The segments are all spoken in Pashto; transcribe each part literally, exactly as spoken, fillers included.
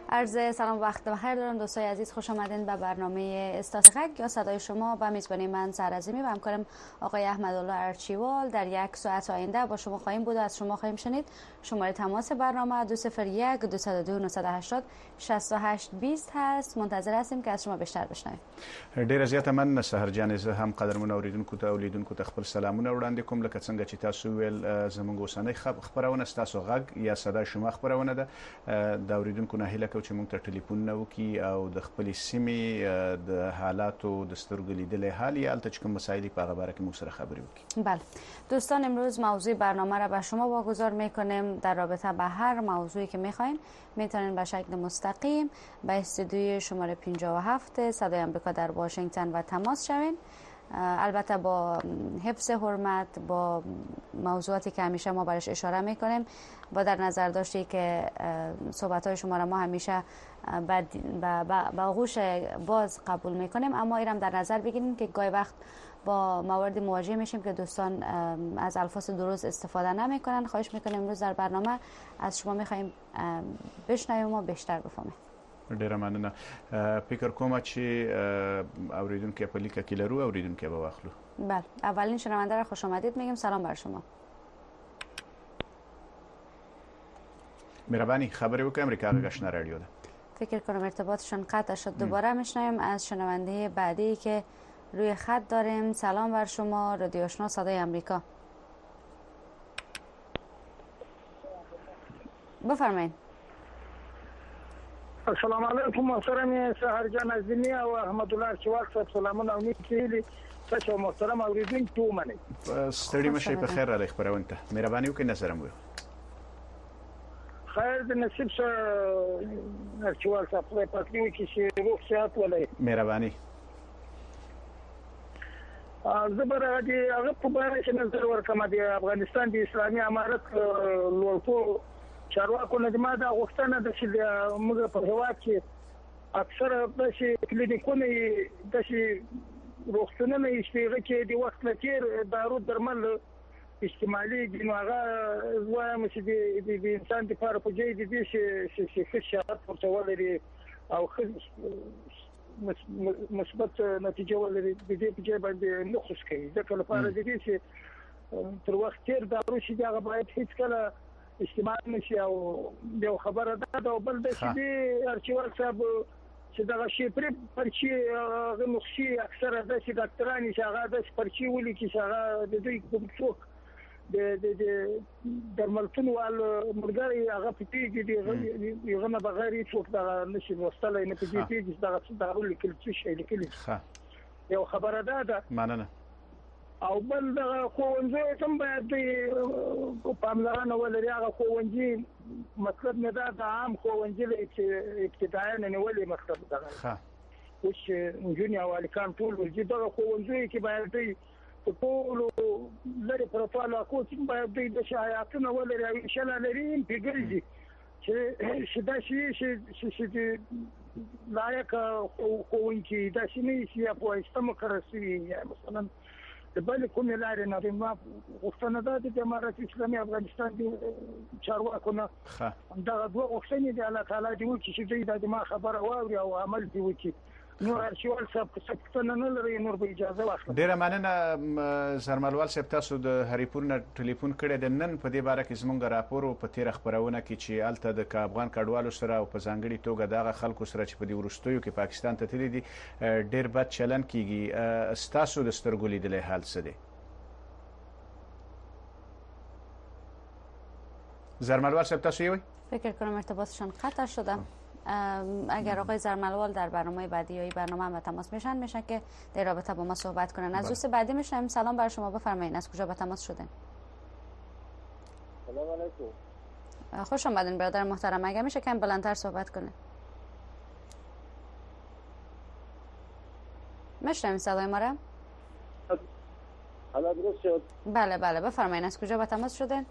عرض سلام وقت بخیر دارم دوستای عزیز، خوش آمدین به برنامه استاتیک یا صدای شما به میزبانی من سرعظیمی و همکارم آقای احمدالله ارچیوال. در یک ساعت آینده با شما خواهیم بود و از شما خواهیم شنید. شماره تماس برنامه دو صفر یک دو صفر دو نه هشت صفر شصت و هشت بیست هست. منتظر هستیم که از شما بیشتر بشنویم. ډیره زیاته مننه سحرجان. زه هم قدرمن اوریدونکو ته اولیدونکو ته خپل سلامونه وړاندې کوم. لکه څنګه چې تاسو ویل زموږ اوسنۍ خبرونه ستاسو غږ یا صدا شما خبرونه ده. د اوریدونکو نه هیله کوم چې موږ ته ټلیفون نه وکړي او د خپل سیمې د حالاتو د سترګو لیدلې حال یا البته کوم مسایلی په هغه باره کې موږ سره خبرې وکړي. بله دوستان، امروز موضوع برنامه را به شما واگذار میکنیم. در رابطه به هر موضوعی که میخواین میتونین به شکل مستقیم به استودیوی شماره پنجاه و هفت صدای آمریکا در واشنگتن و تماس شوین. البته با حفظ حرمت، با موضوعاتی که همیشه ما برش اشاره میکنیم، با در نظر داشتی که صحبت های شما را ما همیشه با آغوش باز قبول میکنیم، اما اینم در نظر بگیریم که گاهی وقت با موارد مواجه میشیم که دوستان از الفاظ درست استفاده نمیکنن. خواهش میکنیم امروز در برنامه از شما میخوایم بشنویم و بیشتر بفهمیم. ډیره مننه. فکر کوم چې اوریدونکو په لیکه کې لرو اوریدونکو به واخلو. بله، اولین شنونده را خوش آمدید میگیم. سلام بر شما. مهربانی خبری وکړئ. امریکا غږ رادیو ده. فکر کنم ارتباطشون قطع شد. دوباره میشنویم از شنونده بعدی که روی خط داریم. سلام بر شما، رادیو آشنا صدای آمریکا. بفرمایید. السلام علیکم محترم سحرجان عظیمی او احمدالله ارچیوال صاحب، سلامونه او نیکي تاسو محترم اوریدونکو منئ. ستړي مشئ په خیر را خبرونه ته. مهرباني وکړئ نظر مو. خیر د نصیب سره ارچیوال صاحب په پاتې کې چې روغ صحت ولې. مهرباني. زه به د هغه په اړه چې نظر ورکړم. د افغانستان د اسلامي امارت لوړپوړو چارواکو نه ما دا غوښتنه ده چې موږ په هېواد کې اکثره داسې کلینیکونه داسې روغتونونه یې چې هغه کې د وخت نه تېر دارو درمل استعمالېږي، نو هغه زه وایم چې د انسان دپاره په ځای د دې چې ښه شهادت ورته ولري او ښه مثبت نتیجه ولري، د دې په ځای باندې نه خوش کوي. ځکه لپاره د دې چې تر وخت تېر دارو چې د هغه باید هېڅکله استعمال نشي. او یو خبره ده او بل د چې ارچیوال صاحب چې دغه شی پر پرچی هغه نقشي اکثره د چې ډاکټرانی چې هغه د پرچی ولي چې هغه د دوی کوم څوک د د درملتون وال مرګري هغه پټیږي دی هغه نه بغیر څوک دا نشي وستلای نه پټیږي دا څه دا ولي کله څه شي لیکلي. یو خبره ده مننه. او بل دغه ښوونځی هم باید پاملرنه ولري. هغه ښوونځي مطلب نه ده د عام ښوونځي چې ابتدایي نیولې مطلب دغه اوس نجونې او هلکان ټول ورځي دغه ښوونځیو کې باید دوی په ټولو لرې پرتو علاقو کې باید دوی د شایعاتونه ولري او انشاءالله لري پرې ګرځي چې داسې چې د لایق ښوونکي داسې نه وي چې یا په وایسته مقرر شوي یا مثلا د بلې کومې لارې نه د ما غوښتنه ده د امارت اسلامي افغانستان د چارواکو نه همدغه دوه غوښتنې دي الله تعالی دې وکړي چې دوی دا د ما خبره واوري او عمل دې وکړي. نور ارچیوال صاحب که څه پوښتنه نه لري نور به اجازه واخلم. ډیره مننه زرملوال صاحب. تاسو د هریپور نه ټلیفون کړی د نن په دې باره کې زموږ راپور په تیره خپرونه کې چې هلته د افغان کډوالو سره او په ځانګړي توګه دغه خلکو سره چې په دې وروستیو کې پاکستان ته تللي دي ډیر بد چلن کیږي. ستاسو د سترګو لیدلی حال څه دی؟ زرملوال صاحب تاسو یې وایي؟ فکر کنم ارتباطشان قطع شده. اگر آقای زرملوال در برنامه بعدی یا برنامه هم تماس میشن میشن که در رابطه با ما صحبت کنن. از دوست بعدی میشنم. سلام بر شما، بفرمایید از کجا به تماس شدن؟ سلام علیکم. خوش آمدین برادر محترم. اگر میشه کم بلندتر صحبت کنه. میشنم صدای ما را؟ حالا درست شد؟ بله بله بفرمایید از کجا به تماس شدن؟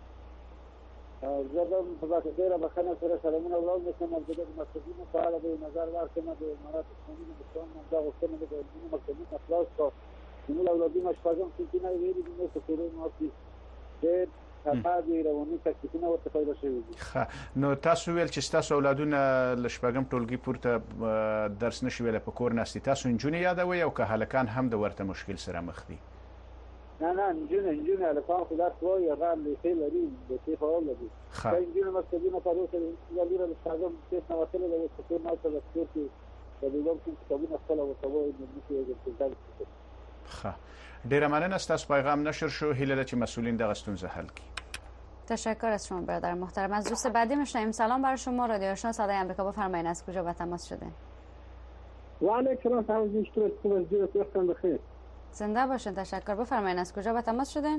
زه به په ډېره بخښنه سره سلامونه وړاندې کوم. د دغه مکتبونو په اړه به نظر ورکړم. د امارات اسلامي نظام دا غوښتنه ده د مکتبونو خلاص کړو. زموږ اولادونه شپږم صنفونه یې ویلي دي په کورونو کې چې بعض رواني تکلیفونه ورته پیدا شوي دي. ښه نو تاسو ویل چې تاسو اولادونه له شپږم ټولګي پورته درس نشي ویلی په کور ناستي، تاسو نجونې یادوئ او که هلکان هم د ورته مشکل سره مخ دي؟ نه نه نجونې نجونې هلکان خو درس وایي هغه لیکې لري لیکې فعال دي. ښه نجونې مکتبونه په روسه لویه د شاګرد تیس نه وتلې ده، اوس په کور ناسته ده، کور کې د دویم کوم کتابونه خپله ورته وایي نو موږ یې ګرځېدل. ښه ډیره مننه، ستاسو پیغام نشر شو، هیله ده چې مسئولین دغه ستونزه حل کړي. تشکر از شما برادر محترم. از دوست بعدی میشنویم. سلام بر شما، رادیو آشنا صدای آمریکا، بفرمایید از کجا به تماس شدین؟ و علیکم السلام، وقتتون بخیر. زنده باشین، تشکر. بفرمایید از کجا به تماس شدین؟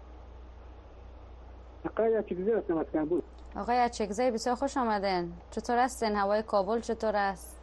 آقای اچکزی هستم از کابل. آقای اچکزی بسیار خوش آمدین. چطور هستین؟ هوای کابل چطور است؟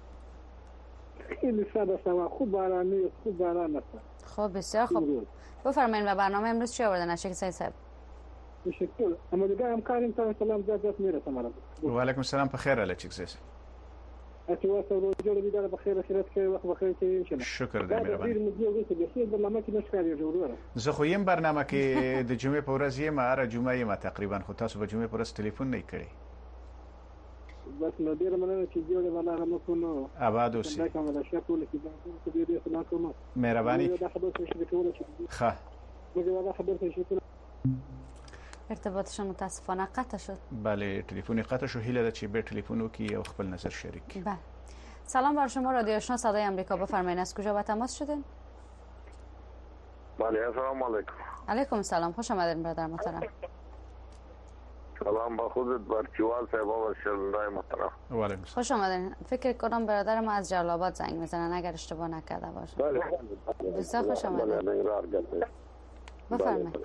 خیلی ساده است، خوب بارانی است، خوب باران است. خب بسیار خوب. بفرمایید و برنامه امروز چی آوردن اچکزی صاحب؟ تشکر. اما دیگه همکاریم تا سلام دادت میرسم مرا. و علیکم السلام، بخیر اچکزی. اتوا سره جوړ دي د بخیر خیرت کې وخت بخیر کې ان شاء الله. شکر دې مهرباني. ډیر مدیو کې د سید برنامه کې نشکاري جوړوره. زه خو یم برنامه کې د جمعې په ورځ یم، هر جمعه یم تقریبا، خو تاسو به جمعې په ورځ ټلیفون نه کړی. بس نو ډیر مننه چې جوړ ولا هم کو نو آباد اوسئ. دا کومه د شکل کې د دې دې سلام کوم. مهرباني. دا خبر څه شي کوله چې ښه. موږ دا خبر څه شي کوله. ارتباطشون متاسفانه قطع شد. بله تلفنی قطع شد، هیله ده چې به تلفن وکړي او خپل نظر شریک کړي. بله. سلام بر شما، رادیو آشنا صدای آمریکا، بفرمایید از کجا به تماس شدین؟ بله السلام علیکم. علیکم السلام، خوش آمدید برادر محترم. سلام با خودت برچوال صاحب و شرمنده محترم. و علیکم السلام. خوش آمدین. فکر کنم برادر ما از جلال آباد زنگ میزنن اگر اشتباه نکرده باشم. بله. بسیار خوش آمدید. بله بفرمایید.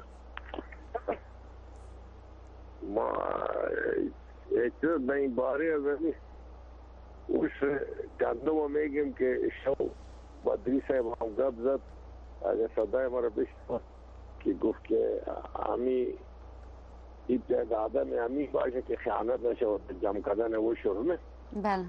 ما ایت این باره ازنی اوش گندم میگیم که شو بدری صاحب هم گپ زد، اگر صدای ما را بشنوه که گفت که امی ابتدای آدم امی باشه که خیانت نشه و جمع کردن و شرمه. بله.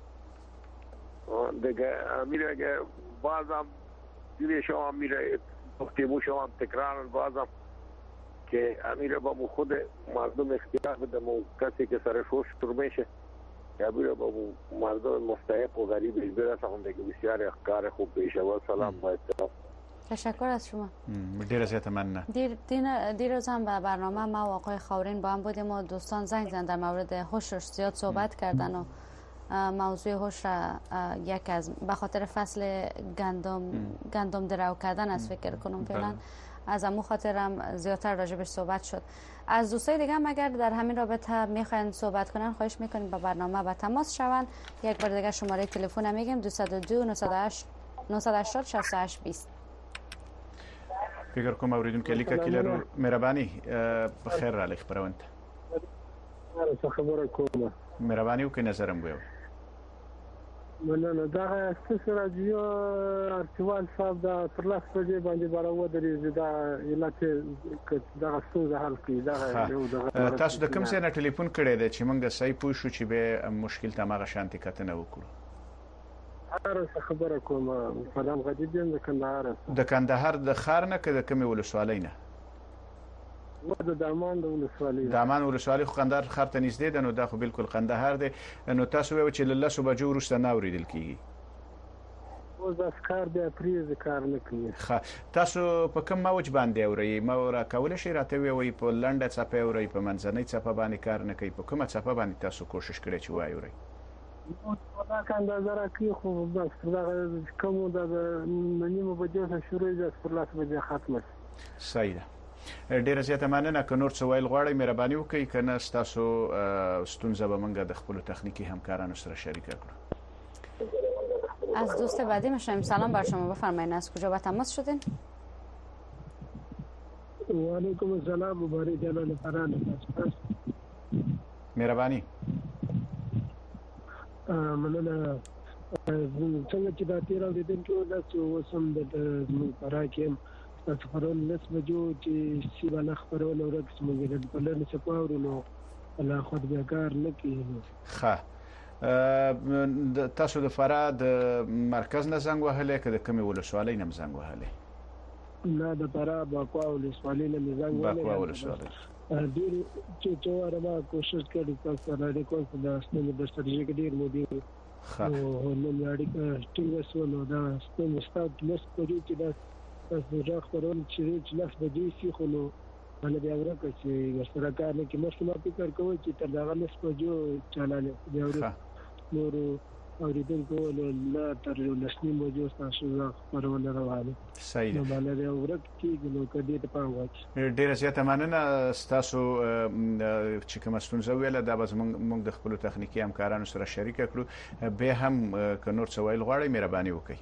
دیگه امیر اگه بازم دیگه شما امیر گفتیمو شما تکرار بازم که امیر با مو خود مردم اختیار بده، مو کسی که سرش روش شرمشه یا بیره با مردم مستحق و غریبش برسه هم دیگه بسیار کار خوب پیشه. و سلام با احترام. تشکر از شما. دیر از مننه. دیر دیر روز هم به برنامه ما و آقای خاورین با هم بودیم و دوستان زنگ زدن در مورد هوش زیاد صحبت کردن و موضوع هوش را یک از به خاطر فصل گندم گندم درو کردن از فکر کنم فعلا از امو خاطرم زیادتر راجبش صحبت شد. از دوستای دیگه هم اگر در همین رابطه میخواین صحبت کنن خواهش میکنیم با برنامه با تماس شون. یک بار دیگه شماره تلفن میگیم دویست و دو نهصد و هشت نهصد و هشتاد شصت و هشت بیست. فکر کوم اوریدونکو لیکه کې لرو. مهرباني بخیر را لیک پروند. څه خبره کومه. مهرباني وکړئ نظرم ویو. مننه. دا څه رادیو ارتوال صاحب دا پر لاس په دې باندې باراو درې دا علت دا څه حل کوي دا. تاسو د کوم ځای نه ټلیفون کړی دی چې موږ صحیح پوه شو چې به مشکل ته ماغه شانتي کتنه وکړو؟ هر څه خبره کومه. سلام غدید د کندهار. د کندهار د خار نه که د کومې ولسوالۍ نه؟ و د دامان د ولسوالۍ. دامان ولسوالۍ خو کندهار خار ته نږدې ده، نو دا خو بالکل کندهار دی. نو تاسو وایو چې له لسو بجو وروسته نه اورېدل کېږي؟ اوس کار بیا پریز کار نه کوي. ښه تاسو په کوم موج باندې اورئ؟ ما را کولی شئ راته ووایئ په لنډه څپه اورئ، په منځنۍ څپه باندې کار نه کوي، په کومه څپه باندې تاسو کوشش کړی چې واورئ؟ دا کنده زرا کی خو بس دا کوم دا نیمه بجو څخه شروع ده پر لاس بجې ختمه. صحیح ده. ډیره زیاته مننه. که نور څه ویل غواړئ مهرباني وکړئ، که نه ستاسو ستونزه به موږ د خپلو تخنیکي همکارانو سره شریکه کړو. از دوست بعدی میشنویم. سلام بر شما، بفرمایید از کجا به تماس شدین؟ و علیکم السلام، مبارک جلال فران. مهرباني. مننه. څنګه چې دا تیر اوریدونکو تاسو وسم د پراکیم تاسو پرون نس بجو چې سی بالا خبرونه ورکس موږ د بلنه چپاورو نو الله خود بیا کار نه کوي. ښه تاسو د فراه د مرکز نه زنګ وهلی که د کومې ولسوالۍ نه زنګ وهلی؟ نه د فراه باکوا ولسوالۍ نه زنګ وهلی. باکوا ولسوالۍ. ډېر چې جواره ما کوشش کړې تاسو راډیو کول د ستنې د ستراتیژیک ډېر مودي او نو اړیکه ټینګ وسو نو دا ستنې ستاسو لس پرې چې دا تاسو راخ پرون چې چې لس بجې سي خو نو باندې بیا ورکه چې سره کار نه کې مخکې ما فکر کوم چې تر دا لس بجو چلاله بیا ورکه نور اوریدونکو له تر لسنی بجو تاسو راخ پرون روانه صحیح نو باندې ورکه کېږي نو کدی ته پام واچي ډیره زیاته مننه تاسو چې کوم ستونزه ویله دا به موږ د خپل تخنیکی همکارانو سره شریک کړو به هم ک نور څه ویل غواړئ مهرباني وکړئ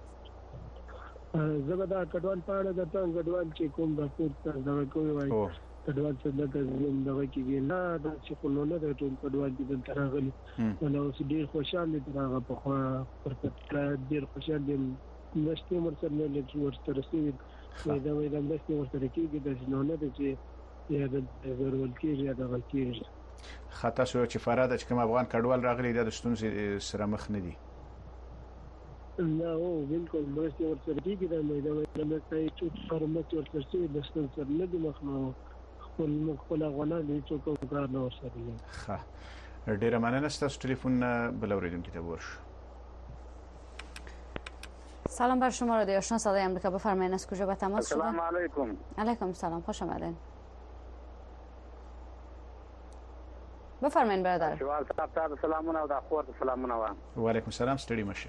زه دا کډوال پاړه د تاسو کډوال چې کوم د پورته دا کوي وایي کډوال څه د زم دغه کېږي نه دا چې په لونه د ټول کډوال دي د ترغلي نو اوس ډیر خوشاله دي هغه په خوا پر ډیر خوشاله دي مشته مرسل نه لږ ورته رسېږي دا وایي د مشته ورته کېږي د لونه د چې یا د ضرورت کېږي دا کېږي خاطر شو چې فراد چې کوم افغان کډوال راغلي د ستونزې سره مخ نه دي نه او بالکل مرسته ورته کېږي دا مې دا وایي د مشته چې فرمت ورته چې د ستونزې سره نه دي مخ نو خپل خپل غوڼه دي چې کوم کار نه ورسره دي ښه ډیره مننه ستاسو ټلیفون بل اوریدونکو ته ورشو سلام بر شما رادیو آشنا صدای آمریکا بفرمایید از کجا به تماس شدید؟ السلام علیکم. علیکم السلام خوش آمدین. بفرمایید برادر. شوال صاحب ته سلامونه او د اخوات سلامونه و. و علیکم السلام ستړي مشه.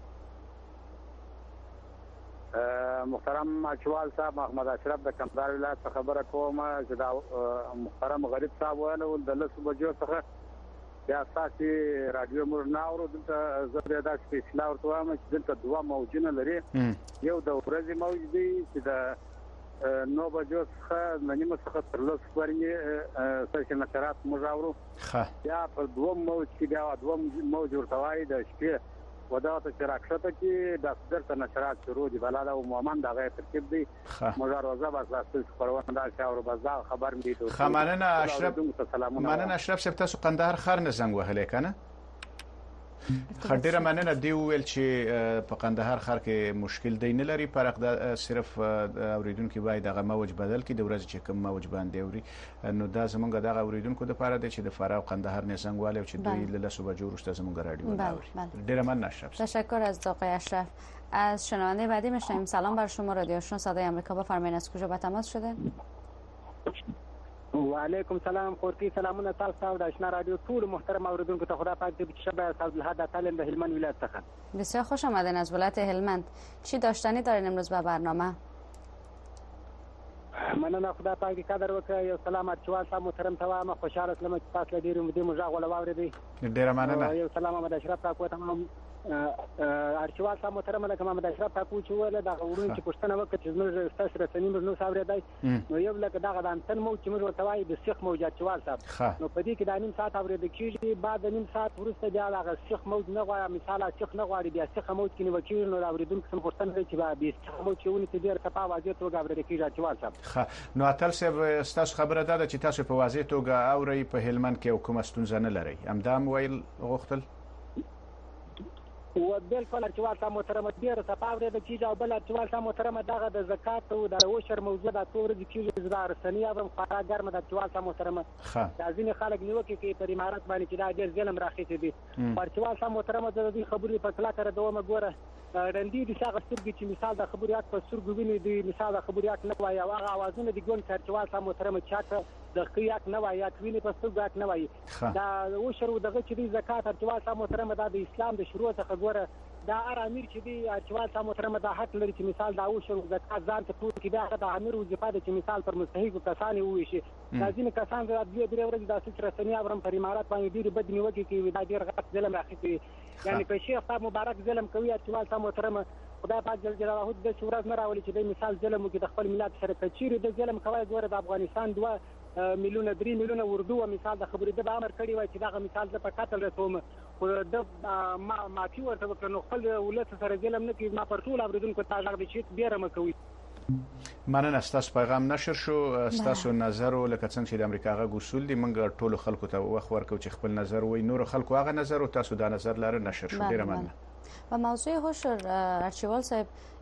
محترم شوال صاحب محمد اشرف د کمزار ولایت خبره کوم چې دا محترم غریب صاحب ویل د لس بجو څخه یا تاسو رادیو مور ناورو دلته زه دا چې اصلاح ورته وایم چې دلته دوه موجونه لري یو د ورځې موج دی چې د نو بجو څخه نیمه څخه تر لس پورې سشن نشرات مجاورو یا په دوه موج کې بیا دوه موج ورته وایي د شپې ودا ته شراکشته کې د درته نشرات شروع دي بلاله او مومن دغه ترکیب دی مجار وزا بس تاسو پرونه دا شاور بازار خبر می دي خمانه اشرف مننه اشرف صاحب تاسو قندهار خر نه زنګ وهلې کنه خډیره مننه دی ویل چې په قندهار خر کې مشکل دی نه لري فرق د صرف اوریدونکو باید دغه موج بدل کړي د ورځې چې کوم موج باندې اوري نو دا زمونږ دغه اوریدونکو د پاره دی چې د فراه قندهار نه زنګ والي چې دوی له صبح جوړ شته زمونږ رادیو اوري ډیره مننه اشرف تشکر از آقای اشرف. از شنونده بعدی میشنیم. سلام بر شما رادیو آشنا صدای آمریکا بفرمایید از کجا به تماس شده؟ و علیکم سلام خورکی سلامونه تاسو د آشنا رادیو ټول محترم اوریدونکو ته خدا پاک دې شب عبدالحد تعلیم د هلمند ولایت څخه. بسیار خوش آمدین از ولایت هلمند. چی داشتنی دارین امروز به برنامه؟ مننه خدا پاک قدر وکړه یو سلام اچوال صاحب محترم تمام خوشاله اسلام چې تاسو له ډیرو مدې مجاغ ولا واورېدي ډیره مننه یو سلام محمد اشرف تاسو تمام ارچوال صاحب محترم لکه محمد اشرف تاسو چې ویل دا غوړون چې پښتنه وکړه چې موږ تاسو رسنۍ موږ نو صاحب نو یو لکه دا د انتن مو چې موږ ورتوای د شیخ موج اچوال صاحب نو په دې کې د نیم ساعت اورېد کېږي بعد نیم ساعت وروسته بیا د شیخ موج نه غواړي مثال شیخ نه غواړي بیا شیخ موج کې نو وکیل نو اوریدونکو سم پښتنه چې با به شیخ موج چې ونی ته ډیر کپا واځي توګه اورېد کېږي اچوال صاحب نو اتل صاحب تاسو خبره ده چې تاسو په واځي توګه اوري په هلمند کې حکومت ستونزه نه لري همدام ویل غوښتل و بالکل اچوال صاحب محترم ډیر صفاورې د چیز او بل اچوال صاحب محترم دغه د زکات او د اوشر موضوع د تور د کیږي د رسنۍ او خورا ګرم د اچوال صاحب محترم د ځینې خلک نیوکه کوي په امارات باندې چې دا ډیر ظلم راخېته دي اچوال صاحب محترم د دې خبرې په کلا کړه دوه ګوره رندې دي څنګه سترګې چې مثال د خبريات په سترګو ویني دي مثال د خبريات نه وایي او هغه اوازونه دي ګون اچوال صاحب محترم چاته د خیاک نه وایي اټوینه په سترګو نه وایي دا اوشر دغه چې د زکات اچوال صاحب محترم د اسلام د شروع څخه ګوره دا ار امیر چې دی اچوال صاحب محترم دا حق لري چې مثال دا او شروع زکات ځان ته ټول کې دا د امیر وظیفه ده چې مثال پر مستحق کسان وي شي دا ځینې کسان د دې درې ورځې د اساس رسنۍ اورم پر امارات باندې ډیر بد نیوکه کوي دا ډیر غلط ظلم راخي یعنی په شیخ صاحب مبارک ظلم کوي اچوال صاحب محترم خدای پاک جل جلاله د شورا نه راولي چې د مثال ظلم کې د خپل ملت سره کچيري د ظلم کوي ګوره د افغانستان دوه میلیونه درې میلیونه وردو مثال د خبرې د امر کړی وای چې دا مثال د په قتل رسوم خو د ما مافي ورته وکړو خپل ولایت سره ظلم نه کوي ما پر ټول اوریدونکو ته غږ دي چې بیره مکوي مننه ستاسو پیغام نشر شو ستاسو نظر لکه څنګه چې د امریکا غو اصول دي موږ ټول خلکو ته وخت ورکو چې خپل نظر وای نور خلکو هغه نظر او تاسو دا نظر لاره نشر شو ډیره مننه و موضوع هوشر ارچیوال صاحب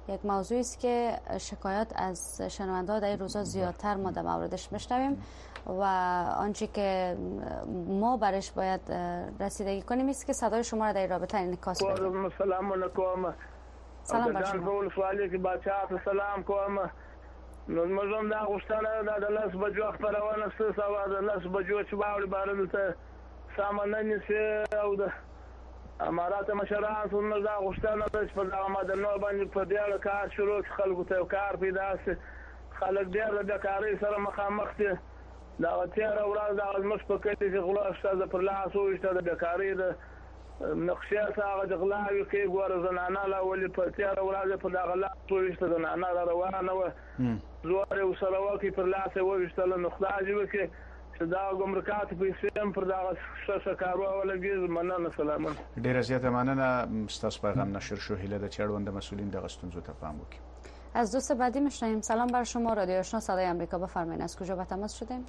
یک موضوعی است که شکایات از شنونده‌ها در این روزها زیادتر ما در موردش میشنویم و آنچه که ما برش باید رسیدگی کنیم است که صدای شما را در این رابطه انعکاس بدیم. سلام علیکم. سلام بر شما. ټول سوالی کې بچا سلام کوم. نو موږ دا غوښتنه د لاس بجو خبرونه ستاسو د لاس بجو چې باور بارل ته سامان نشي او د امارات مشران څنګه دا غوښتنه د په دغه مدنو باندې په دې اړه کار شروع خلکو ته کار پیدا شي. خلک ډېر د کاري سره مخامخ دي. دا تیر ورځ د ازمش په کې چې غلا استاد پر لاس او استاد د کاري د نقشه سره د غلاوي کې ګور زنانه لا ولې په تیر ورځ په دغه لاس او استاد زنانه روانه و زوړ او سره وکی پر لاس او استاد نو خدای وکي چې دا ګمرکات په سیم پر دغه څه کارو ولګي مننه سلام. ډیر زیاته مننه. ستاسو پیغام نشر شو. هیله د چړوند مسئولین د غستونزو ته پام وکړي. از دوست بعدی میشنویم. سلام بر شما. رادیو آشنا صدای آمریکا، بفرمایید از کجا به تماس شدیم؟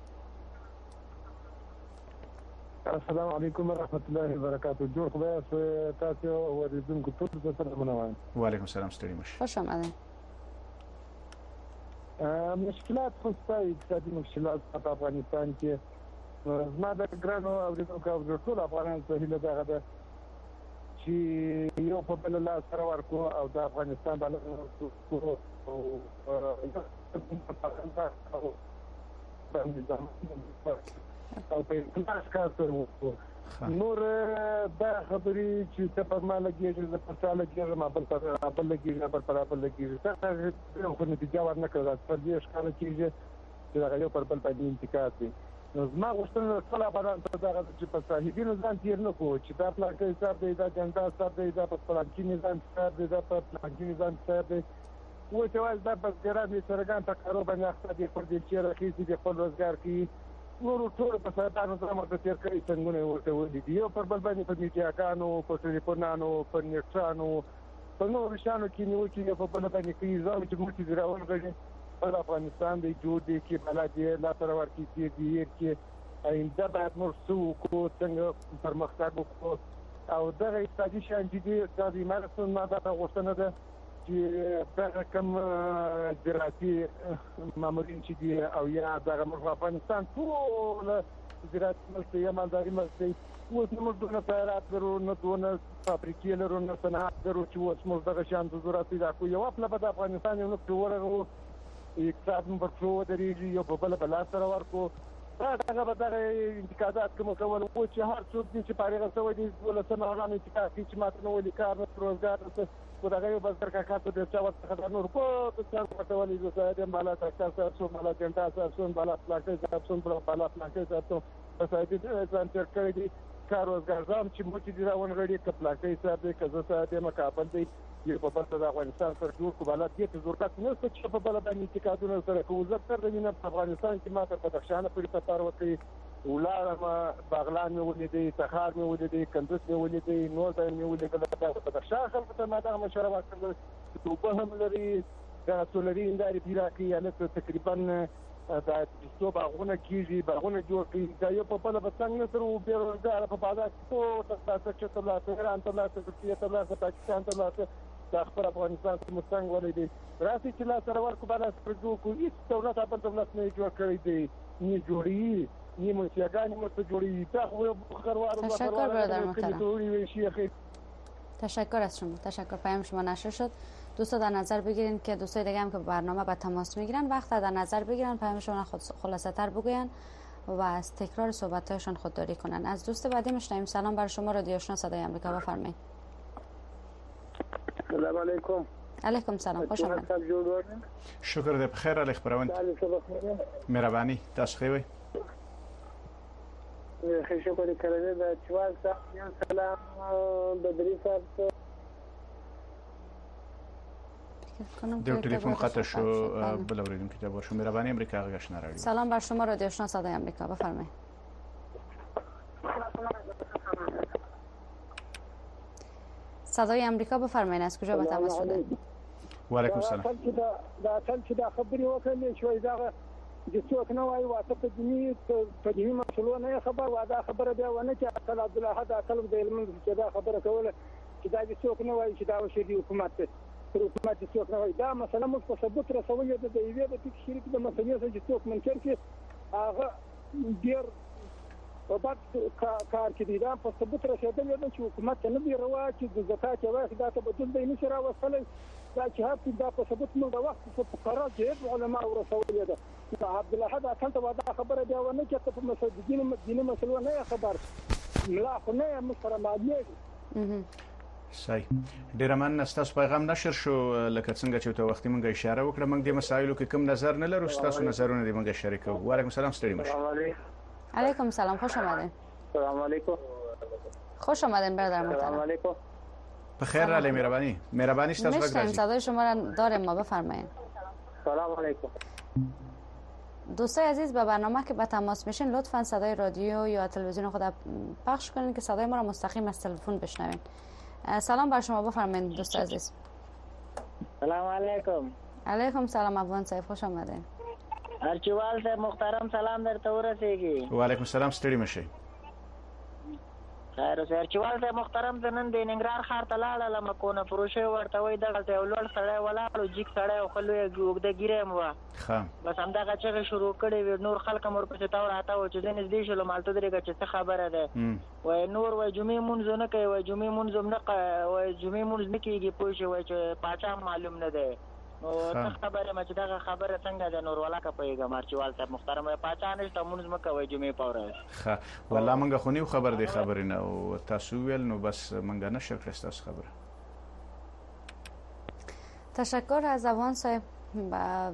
السلام علیکم و رحمت الله و برکاته. جوړ خدای تاسو اوریدونکو ټول ته سلامونه وایم. و علیکم السلام. ستړي مشه. خوش آمدید. مشکلات خو ستاسو اقتصادي مشکلات په افغانستان کې زما د ګرانو اوریدونکو او ټول افغانانو ته هیله ده ده چې یو په بل لاس سره ورکو او د افغانستان باندې او په کلاس کار کوو. نور دا خبرې چې ته په ما لګېږي زه په تا لګېږم ما بل په لګېږي بل په بل لګېږي دا خو نتیجه ورنکړه. په دې ښکاره کېږي چې دغه یو پر بل باندې انتقاد دی. نو زما غوښتنه ټول افغانان ته دغه چې په صاحبینو ځان تېر نه کړو چې دا پلانکي صاحب دی، دا جنډا صاحب دی، دا په پلانکي نظام صاحب دی، دا په پلانکي نظام صاحب دی. و چې وایي دا بزګران دي سرګان په کارو باندې اخته دي، پر دې چې راخیستي دي خپل روزګار کوي. نور ټول په صاحبانو سره مرته تېر کړي څنګه ورته ولې دي یو پر بل باندې په میډیاګانو په ټلیفونانو په نیټانو په نورو شانو کې نیوکې په بل باندې کوي. ځان چې موږ دې راوړل په افغانستان دی جوړ دی کې بلدي لا تر ورکی کې دی کې آینده باید موږ څه وکړو، څنګه پرمختګ وکړو او دغه اقتصادي شان چې دی دا د مارسون نه دا غوښتنه ده چې دغه کوم زراعتي مامورین چې دي او یا دغه موږ افغانستان ټول زراعتي ملک یا مالداري ملک دی. اوس موږ دغه تیارات لرو، نه دونه فابریکې لرو، نه صنعت لرو چې اوس موږ دغه شان د ضرورت پیدا کړو. یو خپله به د افغانستان یو نقطه ورغلو اقتصاد مو پر پښو ودرېږي، یو په بله به لاس سره ورکړو. دا دغه به دغه انتقادات کوم کول و چې هر څوک دي چې فارغه شوی دي ولسمه هغه انتقاد کوي چې ماته نه ولي کار نه روزګار نه خو دغه یو بزګر کاکا ته د چا ورڅخه د نور په څنګه ورته ولي زه ساده بالا ډاکټر صاحب سو بالا جنټا صاحب سو بالا پلاکي صاحب سو بالا پلاکي صاحب سو په ساده ځان تر کړی دي کار روزګار ځم چې موږ دې راون غړي کپلاکي صاحب دې کزه ساده مقابل دی یو په بل د افغانستان سره جوړ کو بالا دې ته ضرورت نه څه چې په بل باندې انتقادونه سره کوو. زه تر دې نه په افغانستان کې ماته په دښانه پرې پتار وکړي ولارم باغلان مې ولیدې، تخار مې ولیدې، کندوز مې ولیدې، نور ځای مې ولیدل. په دښا خلکو ته ما دغه مشوره ورکړه چې اوبه هم لري، دغه سولري هندارې پیدا کړي، هلته تقریبا دا څو باغونه کېږي، باغونه جوړ کړي. دا یو په بله به څنګه نه سره بېروزګاره په بازار کې ټول ترلاسه کړي، ترلاسه ایران ترلاسه ترکیه ترلاسه پاکستان ترلاسه دا خپل افغانستان کې مو څنګه ولیدې. راسي چې لاس سره ورکړو به لاس پرې جوړ کړو. هېڅ دولت بل دولت نه یې جوړ کړی دی، نه جوړوي نی منشیگانی مرتب جوړی تا خو خروارو تشکر برادر محترم. تشکر از شما. تشکر. پیام شما نشر شد. دوستا در نظر بگیرین که دوستای دیگه هم که برنامه با تماس میگیرن وقت در نظر بگیرن، پیامشون خود خلاصه تر بگوین و از تکرار صحبت‌هایشان خودداری کنن. از دوست بعدی میشنویم. سلام بر شما. رادیو آشنا صدای آمریکا، بفرمایید. سلام علیکم. علیکم سلام. خوش آمدید. شکر دې بخیر. علی خبروند مهرباني. تاسو ښه وئ؟ شکر کړی دا چوال صاحب یو سلام بدری صاحب د ټلیفون خطر شو بل اوریدونکو ته ورشو. مهرباني امریکا غږ نراړي. سلام بر شما. رادیو آشنا صدای آمریکا، بفرمایید. صدای آمریکا، بفرمایید. از کجا به تماس شدید؟ و علیکم السلام. دا اصل چې دا خبري وکړلې شوې دا د څوک نه وایي واته په دې په دې مسلو نه خبر واده خبره دی ونه چې اصل عبد الله دا کلم د علم چې دا خبره کوله چې دا د څوک نه وایي چې دا وشي د حکومت پر حکومت څوک نه وایي. دا مسله موږ په ثبوت رسولې ده. د یوې د ټیک شریک د مسلې سره چې څوک منکر کړي هغه ډېر په بد کار کې دي. دا په ثبوت رسېدلې ده چې حکومت ته نه دی روا چې د زکات یې واخلي. دا ته بدلون دی نشي راوستلی. دا چې هر څوک دا په ثبوت موږ د وخت په فقرا جهاد علماء رسولې ده. عبدالاحد اکل ته دا خبره بیا ونه چې په مسجد دیني مسلو نه خبر ملا خو نه موږ سره معلومېږي. صحیح. ډیره مننه. ستاسو پیغام نشر شو لکه څنګه چې ته وختي مونږه اشاره وکړه. موږ د مسایلو کې کوم نظر نه لرو. ستاسو نظرونه دې مونږه شریکو. وعلیکم السلام. ستړي مشه. علیکم السلام. خوش آمدین. سلام علیکم. خوش آمدین برادر محترم. سلام علیکم. بخیر. علی مهربانی. مهربانی ستاسو بگذارید. میشنویم صدای شما را داریم ما. بفرمایید. سلام علیکم. دوستای عزیز به برنامه که به تماس میشین لطفا صدای رادیو یا تلویزیون خود پخش کنین که صدای ما را مستقیم از تلفن بشنوین. سلام بر شما. بفرمایید دوست عزیز. سلام علیکم. علیکم سلام افغان صاحب. خوش آمدین. ارچوال صاحب محترم سلام درته ورسیږي. وعلیکم السلام. ستړي مشه. خیر اوسه. ارچوال صاحب محترم د نن د ننګرهار ښار ته لاړم. مکونه فروشه ورته وای دغه یو لوړ سړی ولاړ جیک سړی او خلوی اوږده ګیره مو ښه بس همدغه چغې شروع کړې وې. نور خلک هم ورپسې تا وراته وو چې زه نږدې شولم هلته درېږه چې څه خبره ده. وایي نور وایي جمعې مونځ نه کوي. وایي جمعې مونځ هم نه وایي جمعې مونځ نه کېږي پوه شي. وایي چې پاچا معلوم نه دی. نو څه خبره مې چې دغه خبره څنګه ده نور ولاکه پوهېږم. ارچوال صاحب محترم وایي پاچا نشته مونځ مه کوئ جمعې په ورځ. ښه والله موږ خو نه خبر دی خبرې نه او تاسو ویل نو بس موږ نشر کړی ستاسو خبره. تشکر از افغان صاحب. با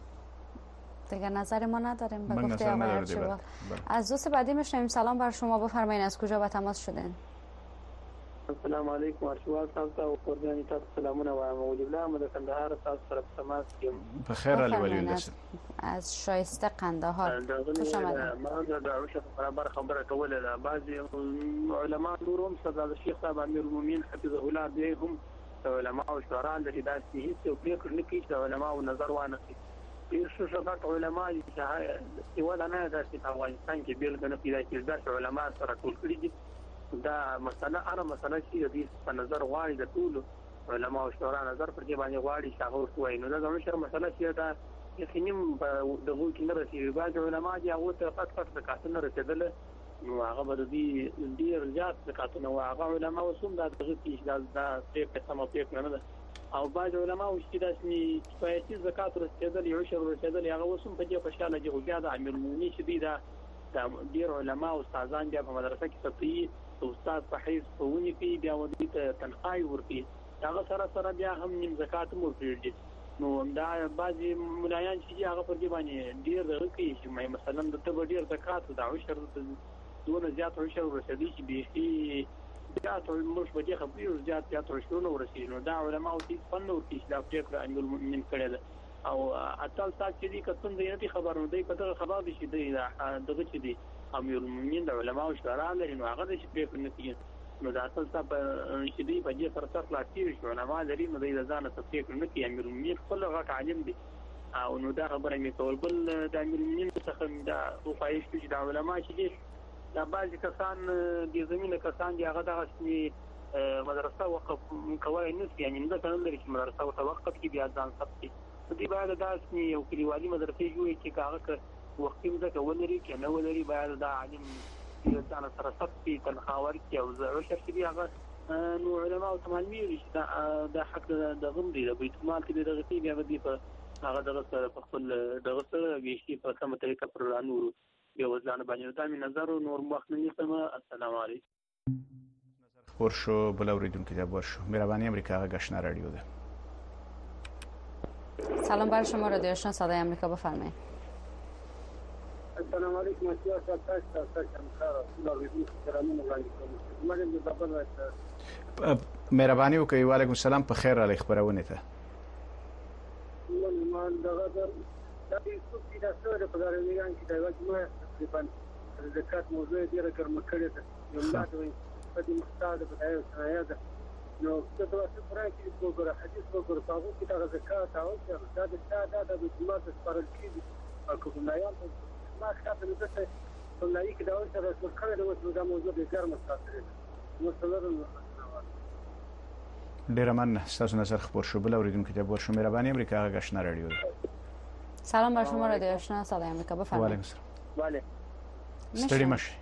دیگه نظر ما نداریم به گفته آقای ارچوال. از دوست بعدی میشنویم. سلام بر شما. بفرمایید از کجا به تماس شدین؟ السلام علیکم. ارچوال صاحب ته او قرباني تاسو سلامونه وایم. ولی الله مده کندهار تاسو سره په تماس یم. بخیر علی ولی الله. از شایسته قندهار. خوش آمدید. ما د عروشه برابر خبره کوله ده. بعضی علما نورم صدر شیخ صاحب امیر المؤمنین حفظه الله دی هم علما او شورا د هدایت هیڅ یو فکر نه کوي چې علما او نظر وانه کوي. ډېر څه شفاعت علما چې ولا نه د افغانستان کې بیل کنه پیدا کېږي. د علما سره ټول کړي دي. دا مسله هر مسله چې د دې په نظر غواړي د ټول علما او شورا نظر پر دې باندې غواړي چې هغه وایي. نو دا زموږ شر مسله چې دا یقیني د غو کې نه رسېږي. بعض علما دي هغه ته فقط فقط د کاتنه رسېدل نو هغه به دې ډېر زیات د کاتنه او هغه علما وسوم دا دغه چې دا د په سم په نه ده. او بعض علما او چې داسې سپایتي زکات رسېدل یو شر رسېدل هغه وسوم په دې په شاله کې بیا د امیر المؤمنین چې دی دا ډېر علما او استادان بیا په مدرسه کې صفي استاد په حیث په ونی کې بیا ودی ته تنخواه ورکړي. هغه سره سره بیا هم نیم زکات مو ورکړي. نو دا بعضي ملایان چې هغه پر دې باندې ډېر دغه کوي چې مثلا د ته ډېر زکات د عشر دونه زیات عشر ورسېدي چې بيخي زیات موږ په دې خبرې زیات زیات عشرونه ورسېږي. نو دا علما او دې فن ورکړي چې دا پریکړه امیر المؤمنین کړې ده. او اتل تاسو چې دې کتون دې خبر نه دی په دغه خبر دي چې دغه چې دي امیر المؤمنین د علماء او شورا لري. نو هغه د شي په نتیجه نو دا تاسو ته چې دی په دې سره سره لاټي شو علماء لري. نو د ځان ته فکر نه کوي. امیر المؤمنین خپل غټ عالم دي او نو دا خبره مې کول. بل د امیر المؤمنین څخه دا او خواهش چې د علماء چې دي دا بعضی کسان د زمينه کسان دي هغه دغه مدرسه وقف کوي نه یعنی نه څنګه لري چې مدرسه وقف کی بیا ځان ثبت دي. باید دا یو کلیوالي مدرسې جوړې چې هغه وختي مده ولري کې نه ولري. باید دا عالم ځان سره ثبت تنخواه کې او زړه شرط دی هغه نو علما او تمامي دا حق د غمري د بیت مال کې دغه تی بیا دی په هغه دغه سره په خپل دغه سره ویشي په کومه طریقه پر نور یو ځان باندې دا مې نظر نور وخت نه نیسم. السلام علیکم. خور شو بل اوریدونکو ته ورشو. مهرباني امریکا غشنا رادیو ده. سلام بر شما. رادیو آشنا صدای امریکا. بفرمایید. السلام علیکم. سیاست تاسو تاسو همکار اوریدونکو کرامو وړاندې کوم. مګر د خبر مهرباني وکړئ. وعلیکم السلام. په خیر علی خبرونه ته. نو ما دغه د دې څه چې تاسو د پدارنګان کې دا وایي تقریبا زکات موضوع دې راکړم کړی ده. یو لا دوی په دې مختار په دایو سره ده. نو څه ډول څه پرانکی وګوره حدیث وګوره تاسو کې دا زکات او دا د ساده د دولت سپارل کیږي او کومایان ما خاطر نه څه ولای کې دا اوسه رسول کړي د وسو د موضوع د ګرم ساتره نو څلور ډیر مننه تاسو نظر خبر شو بل اوریدونکو ته ورشو مهرباني امریکا غشنا رادیو. سلام بر شما رادیو آشنا صدای آمریکا بفرمایید. بله ستړي مشي.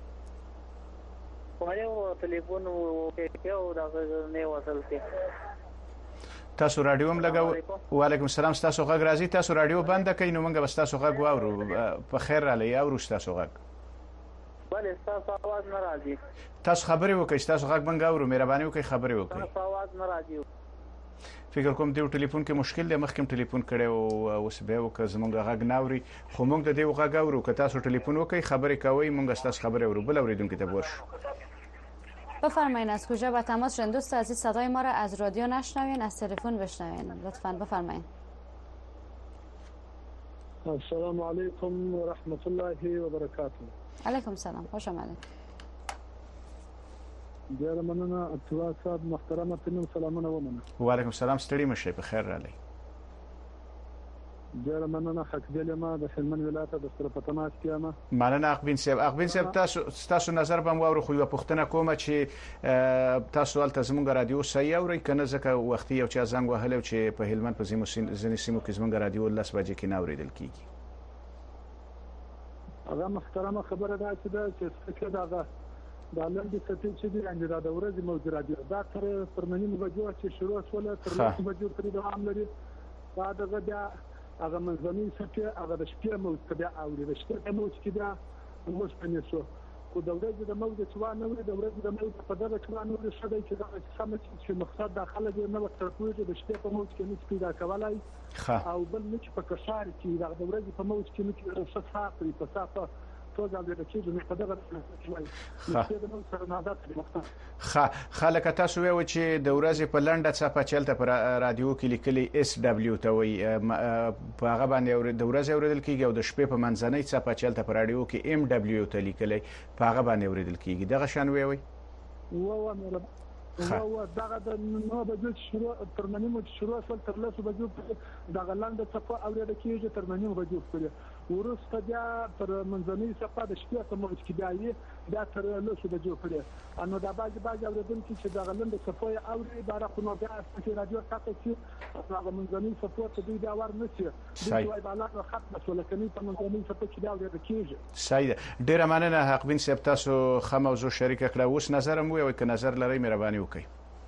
وایو ټلیفون کې او دا نه وصل کې تاسو رادیو هم لګاو. وعلیکم السلام تاسو غږ راځي تاسو رادیو بند کړئ نو موږ به تاسو غږ واورو. په خیر را لې او تاسو غږ. بله تاسو आवाज نه راځي. تاسو خبرې وکړئ تاسو غږ منګ اورو مهرباني وکړئ خبرې وکړئ. تاسو आवाज نه راځي. فکر کوم دیو ټلیفون کې مشکل دی مخکې ټلیفون کړي او اوس به وکړه زمونږ غږ ناوري خو موږ د دې غږ اورو که تاسو ټلیفون وکړئ خبرې کوي موږ تاسو خبرې اورو بل اوریدونکو ته ورشو. بفرمایید از کجا با تماس شدین دوست عزیز صدای ما را از رادیو نشنوین از تلفن بشنوین لطفاً بفرمایید. السلام علیکم و رحمت الله و برکاته. علیکم سلام خوش آمدید. ډیر مننه اتوا صاحب محترمه تنم سلامونه ومنه. وعلیکم السلام ستړي مشه په خیر را لې. ډیر مننه حق دې ما د هلمند ولایت د سره په تماس کې ما. مننه اخبین صاحب اخبین صاحب تاسو تاسو نظر بم واورو خو یو پښتنه کومه چې تاسو ول تاسو رادیو صحیح اوري کنه ځکه وختي یو چا زنګ وهلو چې په هلمند په زمو ځینې سیمو کې زمونږ رادیو لس بجې کې نه اوریدل کیږي. هغه محترمه خبره ده چې دا چې څه دا د لاندې سټي چې دی ان دا د ورځې موج رادیو دا تر پرمنی مبجو چې شروع شول تر لس بجو پورې دوام لري. دا دغه بیا هغه منځنی سټي هغه د شپې موج بیا اوري د شپې موج کې بیا موږ پنځه شو خو د ورځې د موج چې وانه وي د ورځې د موج په دغه چې وانه وي شته چې دا سم چې مقصد داخله دی نو ترپوي د شپې په موج کې نس پیدا کولای او بل نه چې په کشار کې د ورځې په موج کې نه څه ساتي په صافه خا خلک تاسو ویو چې د ورځې په لنډه صفه چلته پر رادیو کې لیکلي اس دبليو ته وي په هغه باندې د ورځې اوریدل کیږي او د شپې په منځنۍ صفه چلته پر رادیو کې ام دبليو ته لیکلي په هغه باندې اوریدل کیږي دغه شان ویوي و و و دغه د نو بجو شروع تر منیمو شروع شول تر لاسو بجو دغه لاندې صفه اوریدل کیږي تر منیمو بجو پورې ورسته بیا تر منځنۍ صفه د شپې په موج کې بیا یې بیا تر لاسو بجو پورې انو دا باج باج اوریدونکو چې دغه لاندې صفه اوري دا را خو نو بیا چې رادیو تاسو چې هغه منځنۍ صفه ته دوی دا ور نشي دوی بالا ختمه شول کني په منځنۍ صفه کې دا اوریدل کیږي. صحیح ډیره مننه حق بن صاحب تاسو خه موضوع شریک کړه اوس نظر مو یو ک نظر لري مهرباني وکړئ.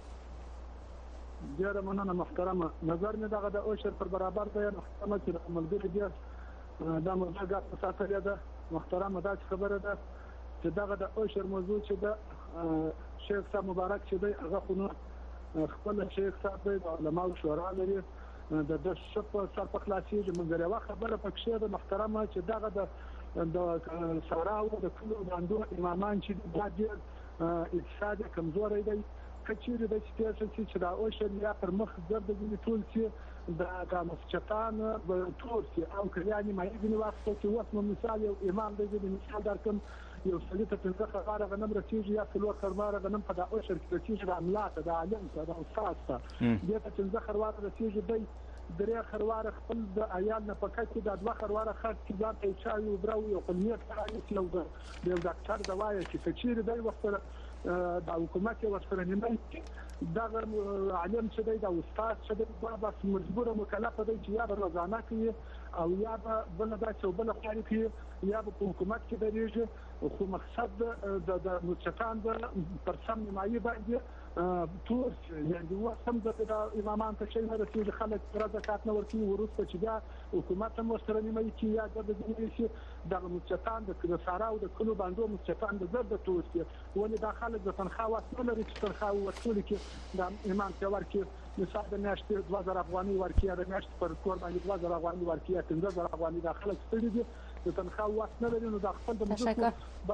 ډیره مننه محترمه نظر مې دغه د اوشر پر برابر دی محترمه چې ملګری دی دا موضوع په ساتلې ده محترمه دا خبره ده چې دغه د اوشر موضوع چې د شیخ صاحب مبارک چې دی هغه خو خپل شیخ صاحب د علماء شورا لري د د شپ سر په خلاصي چې موږ یو خبره پکښه ده محترمه چې دغه د د سراو د کلو باندې امامان چې د اقتصاد کمزوري دی کچېره د سیاسي چې دا اوشر یا پر مخ ګرځي د ټول چې د د مسجدان په ټول کې او کړياني مې د وخت کې وسم مثال یو امام د دې مثال درکم یو سلیته څنګه خبره غنم رسیږي یا څلور خبره غنم په دا اوشر کې رسیږي د عملات د عالم ته د استاد ته دې ته څنګه خبره رسیږي دی درې خرواره خپل د عیال نه پکې د دوه خرواره خاص کې ځان ته چا یو براو یو قلمیت راځي یو د یو ډاکټر دوايي چې کچېره دی وخت د حکومت ورسره نیمه دا عالم چې دی دا استاد چې دی دا بس مجبور مکلف دی چې یا روزانه کوي او یا بل دا چې بل خاري کوي یا په حکومت کې درېږي خو مقصد د مستقام پر سم نیمایي باندې تور یعنی وسم د امامان ته شي نه رسېږي خلک پر زکات نه ورکوي ورسته چې دا حکومت هم ورسره نیمایي کوي یا د دې شي د مستقام د ساراو د کلو باندې مستقام د زړه تور کې ولې دا خلک د تنخواه واسطه لري چې تنخواه ورکول کې د امام ته ورکي مثال د میاشتې دوه زره افغانۍ ورکي د میاشتې پر کور باندې دوه زره افغانۍ ورکي پنځه زره افغانۍ د خلک ستړي دي د تنخواه واسطه لري نو د خپل د تشکر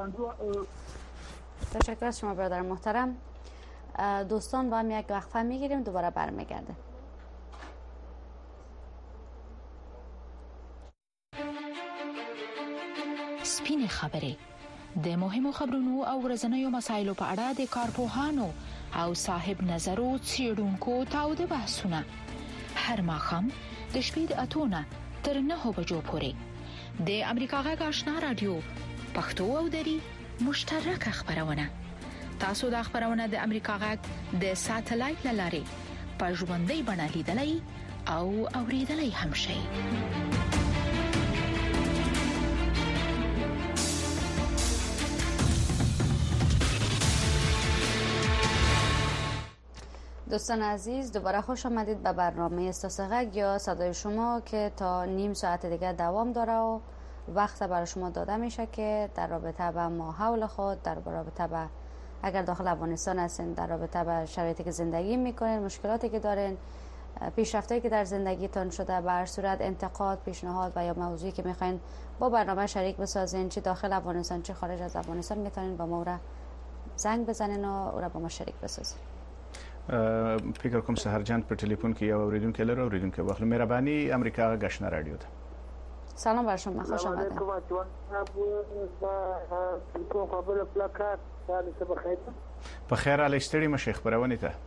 تشکر شما برادر محترم. دوستان با هم یک وقفه میگیریم دوباره برمیگرده. سپین خبره د مهمو خبرونو او ورځنیو مسایلو په اړه د کارپوهانو او صاحب نظرو څېړونکو تاوده بحثونه هر ماښام د شپې د اتونه تر نهو بجو پورې د امریکا غږ آشنا رادیو پښتو او دری مشترکه خبرونه تاسو د خبرونه د امریکا غږ د ساتلایت لارې په ژوندۍ بڼه لیدلای او اوریدلای هم شئ. دوستان عزیز، دوباره خوش آمدید به برنامه احساس غږ یا صدای شما که تا نیم ساعت دیگه دوام داره و وقت برای شما داده میشه که در رابطه با ماحول خود، در رابطه با اگر داخل افغانستان هستین، در رابطه با شرایطی که زندگی میکنین، مشکلاتی که دارین، پیشرفتایی که در زندگیتون شده، به هر صورت انتقاد، پیشنهاد و یا موضوعی که میخواین با برنامه شریک بسازین، چه داخل افغانستان چه خارج از افغانستان، میتونین با ما را زنگ بزنین و او را با ما شریک بسازین. فکر کوم سحرجان په ټلیفون کې یو اوریدونکو لرو اوریدونکو واخلو. مهرباني امریکا غشنه رادیو ده. سلام بر شما، خوش آمدید. په خیر علی ستړي مشه خبرونه ته.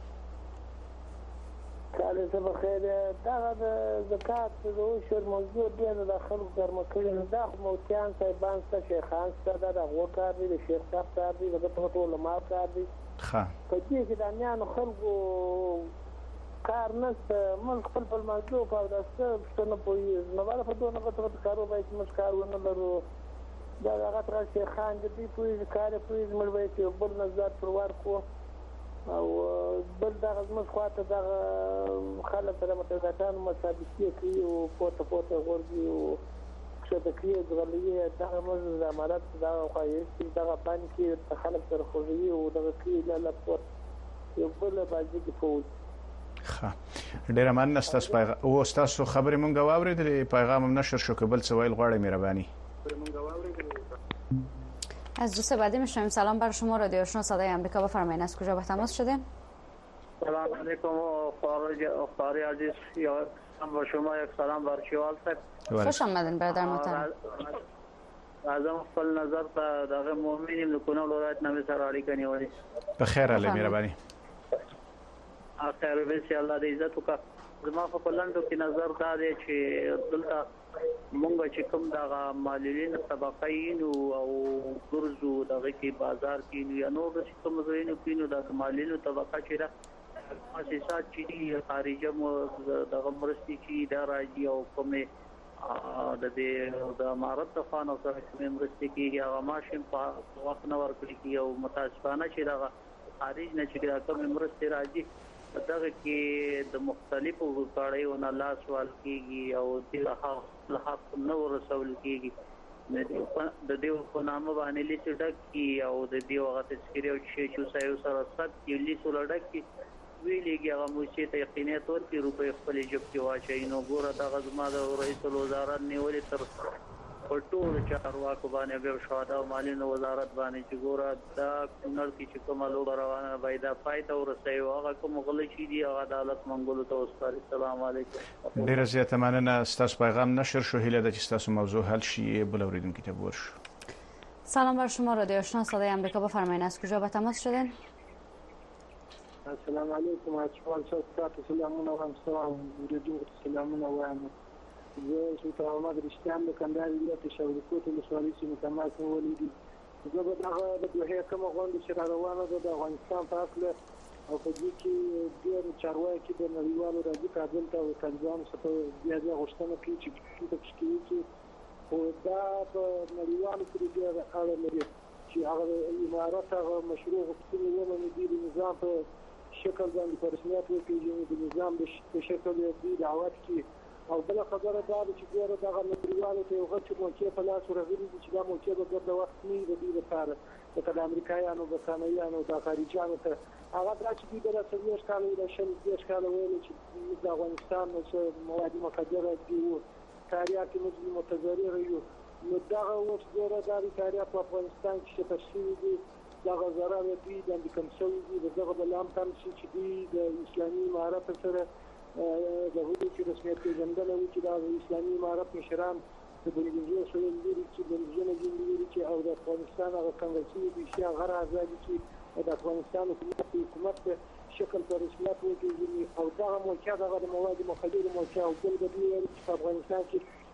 کله څه بخیر دا د زکات د اوشر موضوع دی د داخل ګرمکړي دا موتیان صاحبان څخه شیخان څخه دا وکړ دي شیخ صاحب کار دي دغه ټول علماء کار دي. ښه په دې کې د امیانو خلکو کار نشته، موږ خپل خپل موضوع په داسته څه نه پوهېږو، نو باید په دونه غټو کارو باید موږ کار ونه لرو. دا هغه تر شیخان دي پوهېږي کار یې پوهېږي، موږ باید یو بل نظر پر ورکړو او بل دغه زموږ خواته دغه خلک سره متقاطعان مسابقې کوي او پورته پورته غورځي او ښکته کوي ځغلوي. دغه موږ د امارت دغه ښایست دغه باندې کې خلک سره خوځوي او دغه کوي لاله پورته یو بل بازي کې پوهوي. ښه ډېره مننه ستاسو پیغام او ستاسو خبرې مونږ واورېدلې، پیغام هم نشر شو که بل څه ویل غواړئ مهرباني. از دوست بعدی میشنویم. سلام بر شما، رادیو آشنا صدای آمریکا، بفرمایید از کجا به تماس شدیم؟ سلام علیکم خارج خارج عزیز، یا هم بر شما یک سلام بر شوال صاحب. خوش آمدین برادر محترم. ازم خپل نظر ته دغه مؤمنین له کونړ ولایت نه سره اړیکه نیولې. په خیر علي مهرباني. اخر به سي الله دې عزت وکړه. زما په پلانډو کې نظر دا دی چې دلته مونږ چې کوم دغه مالین طبقه یې او ګرځو دغه کې بازار کې یا نور چې کوم زینو پینو د مالین طبقه چې را اساسات چې خارجه مو دغه مرستي چې دا راځي او کومه د دې د امارت د خان او سره کومه مرستي کې هغه ماشین په وخت نه ورکړي کې او متاسفانه چې دغه خارج نه چې کومه مرستي راځي دغه کې د مختلفو غړیو نه لاس وال کیږي او د حق نو رسول کیږي. د دې په نامه باندې لیست ډک کی او د دې وغه تذکری او شی چې سایو سره ست یو لیست ولډک کی ویلېږي هغه مو چې ته یقینیت ورکړي روپې خپل جب کې واچي. نو ګوره دغه زما د رئیس الوزرا نیولې تر په ټول چارواکو باندې به شهدا او مالین وزارت باندې چې ګوره دا کونړ کې چې کومه لوړ روانه باید فایده ورسوي هغه کوم غلط شي دی هغه عدالت منګولو ته وسپاري. السلام علیکم. ډیره زیاته مننه. ستاسو پیغام نشر شو، هیله ده چې ستاسو موضوع حل شي. بل اوریدونکو ته ورشو. سلام بر شما، رادیو آشنا صدای آمریکا، بفرمایید از کجا به تماس شدین؟ السلام علیکم. اچوال تاسو سلامونه وایم. سلام رادیو سلامونه وایم. زه چې ترامه د رښتیان د کندهار ولایت شاولیکوټ ولسوالۍ کې متماس ولیدي. زه به دغه د دوه کومه غونډه چې روانه ده د افغانستان په اړه او په دې کې ډېر چارواکي د نړیوالو راځي کابل ته او طالبان څخه بیا د غوښتنه کوي چې د تشکیل کې او دا په نړیوالو کې ډېر اړه لري چې هغه امارات هغه مشروع غوښتنې ومني د نظام په شکل باندې په رسمیت وکړي، د نظام په شکل دی دعوت کې. او بل خبره دا چې ګوره دغه نړیوالو ته یو غټ موقع په لاس ورغلي چې دا موقع به ګرځي وخت نه د دې لپاره لکه د امریکایانو د کاناډایانو د خارجيانو ته هغه دا چې دوی د رسمي ښکارو د شل د ښکارو ویل چې د افغانستان نو مواد مخدره دي او تاریخ موږ متضرر یو. نو دغه اوس ګوره د تاریخ په افغانستان کې تفصیل دي دغه ضرر دي د کوم څه دي دغه بلام تم چې دي د اسلامي امارت سره د هغوی چې رسمیت پیژندل او چې د اسلامي امارت مشران د بنګلیزو سره لري چې بنګلیزونه جوړوي چې او د افغانستان هغه کنګرسي دي چې هغه راځي چې د افغانستان حکومت په شکل پر رسمیت وکړي او دا موقع دغه مواد مخدره موقع او بل د دې چې په افغانستان کې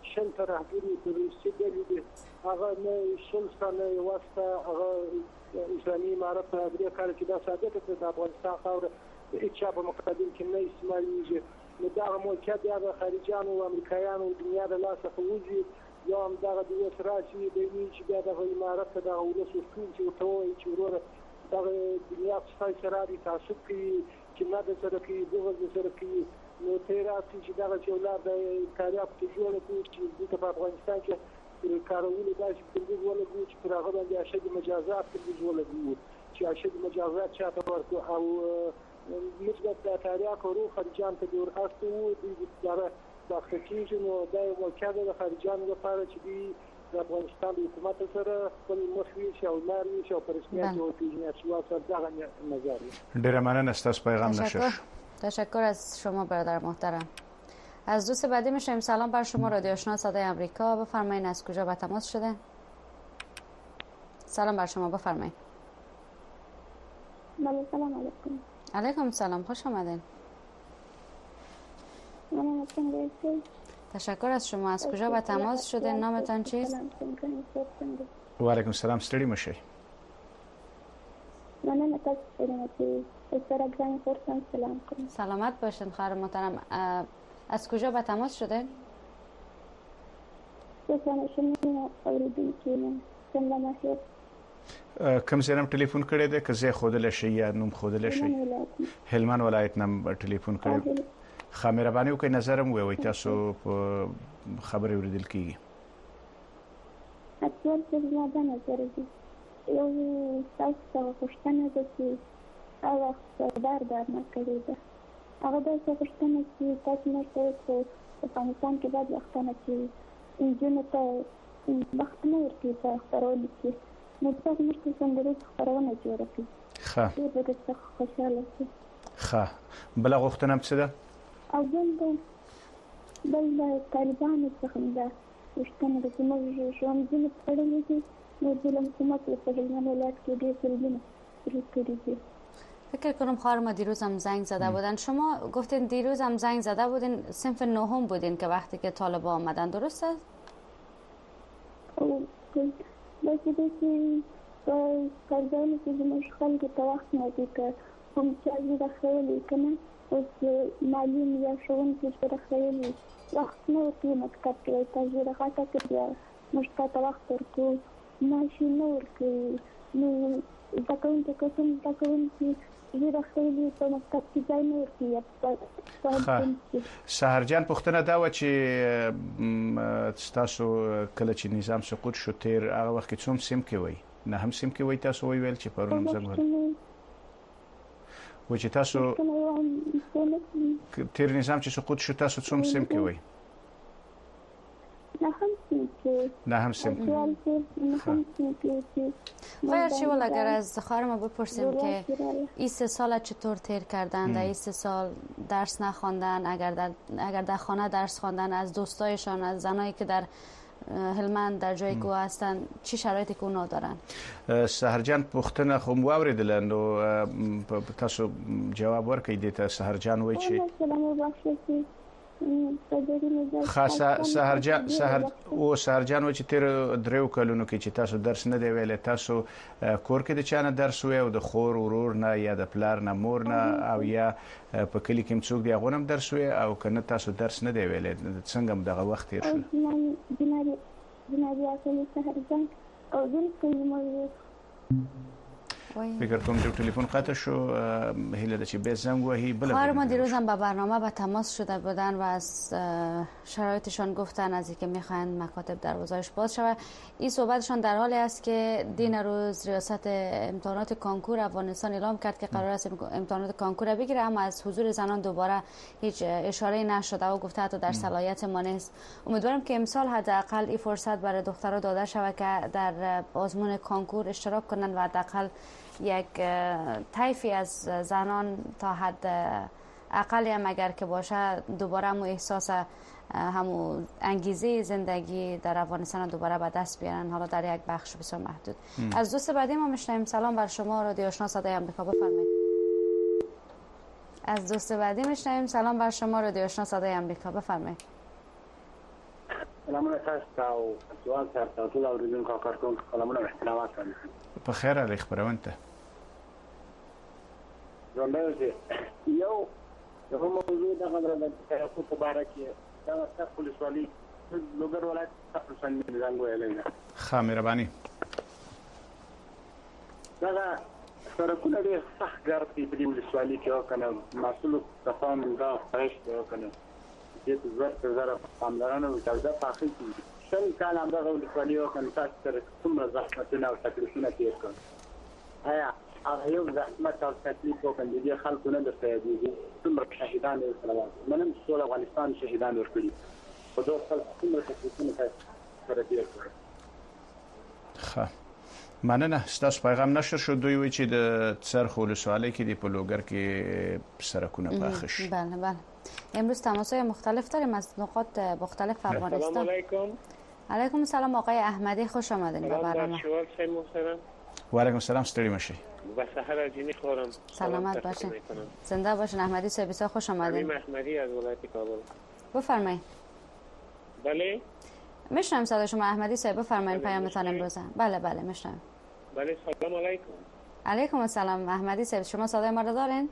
شل ترهګري تروریستي ډلې دي هغه نه شل سنه واسطه هغه اسلامي امارت په دې کال کې دا ثابته کړه د افغانستان خاوره هیڅ چا په مقابل کې نه استعمالېږي نو دا موقعیت د خارجيانو او امریکایانو دنیا د لاسه خوځي یو هم دا د یو سراسي د چې دا د امارت د ولس ټول چې وتوي چې وروره دا دنیا په سره تعصب کوي چې نه د سره کې دغه د سره کې نو تیراسي چې دا چې ولر د کاریاب ته جوړ کوي چې د افغانستان کې کارولو داسې تنظیم ولګو چې پر هغه باندې اشد مجازات تنظیم ولګو چې اشد مجازات چاته ورکو او نسبت د تاریخ او خارجان ته دور هستو د اداره داخلي نو د موقعه د خارجان لپاره چې د افغانستان حکومت سره خپل مخوي او لاري او پرسمیت او پیژنې چې واسه دغه نظر ډیر مننه ستاسو پیغام نشه تشکر از شما برادر محترم. از دوست بعدی میشیم. سلام بر شما رادیو آشنا صدای آمریکا، بفرمایید از کجا به تماس شده؟ سلام بر شما، بفرمایید. بله سلام علیکم. علیکم سلام، خوش آمدین. من تشکر از شما. از کجا به تماس شده؟ نامتان چیست؟ و علیکم السلام، ستړي مشئ. من تاسو ته استراگرام فرصت سلام کنم. سلامت باشین خواهر محترم. از کجا به تماس شده؟ سلام شما اوریدونکو سلام علیکم. کوم ځای نم ټلیفون کړی دی؟ که ځای ښودلی شي یا نوم ښودلی شي؟ هلمند ولایت نم ټلیفون کړی. ښه مهرباني وکړئ نظر مو ووایئ، تاسو په خبرې اورېدل کېږي. اصل څه زما دا نظر دی، یو ستاسو څخه پوښتنه ده چې هغه خبردار درنه کړې ده. هغه داسې پوښتنه چې تاسو موږ ته په افغانستان کې باید وختونه چې نجونو ته وخت نه ورکوي په خپرولو کې، نو تاسو موږ ته څنګه خپرونه جوړه کړي؟ ښه ډېر به درڅخه خوشحاله شو. ښه بله غوښتنه هم څه ده؟ او بل د بل د طالبانو څخه ده پوښتنه ده چې موږ ښوونځي پړلي دي، نو د حکومت په هلمند ولایت کې ډېر ظلمونه کړي دي. فکر کنم خواهر ما دیروز هم زنگ زده بودن. شما گفتین دیروز هم زنگ زده بودین، صنف نهم بودین که وقتی که طالبان آمدن، درست است؟ بس دیگه با کارزانی که زمانش خلقی تا وقت ندی که هم چیزی را خیلی کنه از معلوم یا شون که را خیلی وقت نورکی مکتب که تجویر خاطر که بیا مشتا تا وقت ورکو ماشی نورکی نو زکاون که کسیم زکاون که زیرا خیلی په مکتب کې ځای نه ورکوي. سهرجان پوښتنه دا وه چې ستاسو کله چې نظام سقوط شو تیر هغه وخت کې څوم سیم کې وئ؟ نه هم سیم کې وئ؟ تاسو وویل چې پرون زنګ و چې تاسو تیر نظام چې سقوط شو تاسو څوم سیم کې وئ؟ نه هم سیم کې نه هم سیم کې. خیر شیوال اگر از خواهر ما بپرسیم که این سه سال چطور تیر کردن، در این سه سال درس نخواندن، اگر در اگر در خانه درس خواندن، از دوستایشان، از زنایی که در هلمند در جای که هستن چی شرایطی که اونا دارن؟ سهرجان پوښتنه خو مو اوریدله، نو تاسو جواب ورکړئ دې ته. سهرجان وایي چې خاصه سهرجان سهر او سهرجان و چې تیر دریو کلونو کې چې تاسو درس نه دی ویل، تاسو کور کې د چانه درس وی او د خور ورور نه یا د پلار نه مور نه او یا په کلی کې څوک دی هغه هم درس وی او کنه تاسو درس نه دی ویل، څنګه دغه وخت تیر شو؟ جنابي جنابي اصلي سهرجان او دل کوي فکر کنم جو تلفن قطع شو. هیله ده چې به زنگ وهی بله. خواهر ما دیروز هم به برنامه به تماس شده بودن و از شرایطشان گفتن از اینکه میخواین مکاتب دروازه‌اش باز شود. این صحبتشان در حالی است که دین روز ریاست امتحانات کانکور افغانستان اعلام کرد که قرار است امتحانات کانکور بگیره، اما از حضور زنان دوباره هیچ اشاره نشده و گفته حتی در صلاحیت ما نیست. امیدوارم که امسال حداقل این فرصت برای دخترها داده شود که در آزمون کانکور اشتراک کنند و حداقل یک طیفی از زنان تا حد اقلی هم اگر که باشه دوباره همون احساس همون انگیزه زندگی در افغانستان دوباره به دست بیارن، حالا در یک بخش بسیار محدود. ام. از دوست بعدی ما میشنویم. سلام بر شما رادیو آشنا صدای آمریکا، بفرمایید. از دوست بعدی میشنویم. سلام بر شما رادیو آشنا صدای آمریکا، بفرمایید. سلامونه تاسو ته او سوال سره ټول اوریدونکو کارکون سلامونه او احترامات په خیر علي خبرونه ته زموږ یو یو موضوع د غوړه د په اړه کې دا تاسو ولسوالي لوګر ولایت تاسو څنګه نظام ویلای ښه مهرباني دا سرکونه ډېر سخت ګرد دي په دې ولسوالي کې او کنه مسؤل کسان دا فرش دی او کنه چې د زړه زړه پاملرنه وکړه دا پاخې دي شل کال هم دا ولسوالي او کنه تاسو سره څومره زحمتونه او تکلیفونه تیر کړل آیا هغه یو زحمت او تکلیف او کنه دې خلکو نه درته دي څومره شهیدان یې سره منم ټول افغانستان شهیدان ورکړي په دوه خلک څومره تکلیفونه سره تیر کړل ښه مننه ستاسو پیغام نشر شو دوی وی چې د څرخ ولسوالۍ کې د پلوګر کې سرکونه پاخه شي بله بله امروز تماس‌های مختلف داریم از نقاط مختلف افغانستان سلام علیکم علیکم السلام آقای احمدی خوش آمدین به برنامه شوال خیلی محترم و علیکم السلام ستړي مشي با سحر جینی خورم سلامت باشین زنده باشین احمدی صاحب بسیار خوش آمدین احمدی از ولایت کابل بفرمایید بله میشنم صدای شما احمدی صاحب بفرمایید پیامتان امروزه بله بله میشنم بله سلام علیکم علیکم السلام احمدی صاحب شما صدای ما رو دارین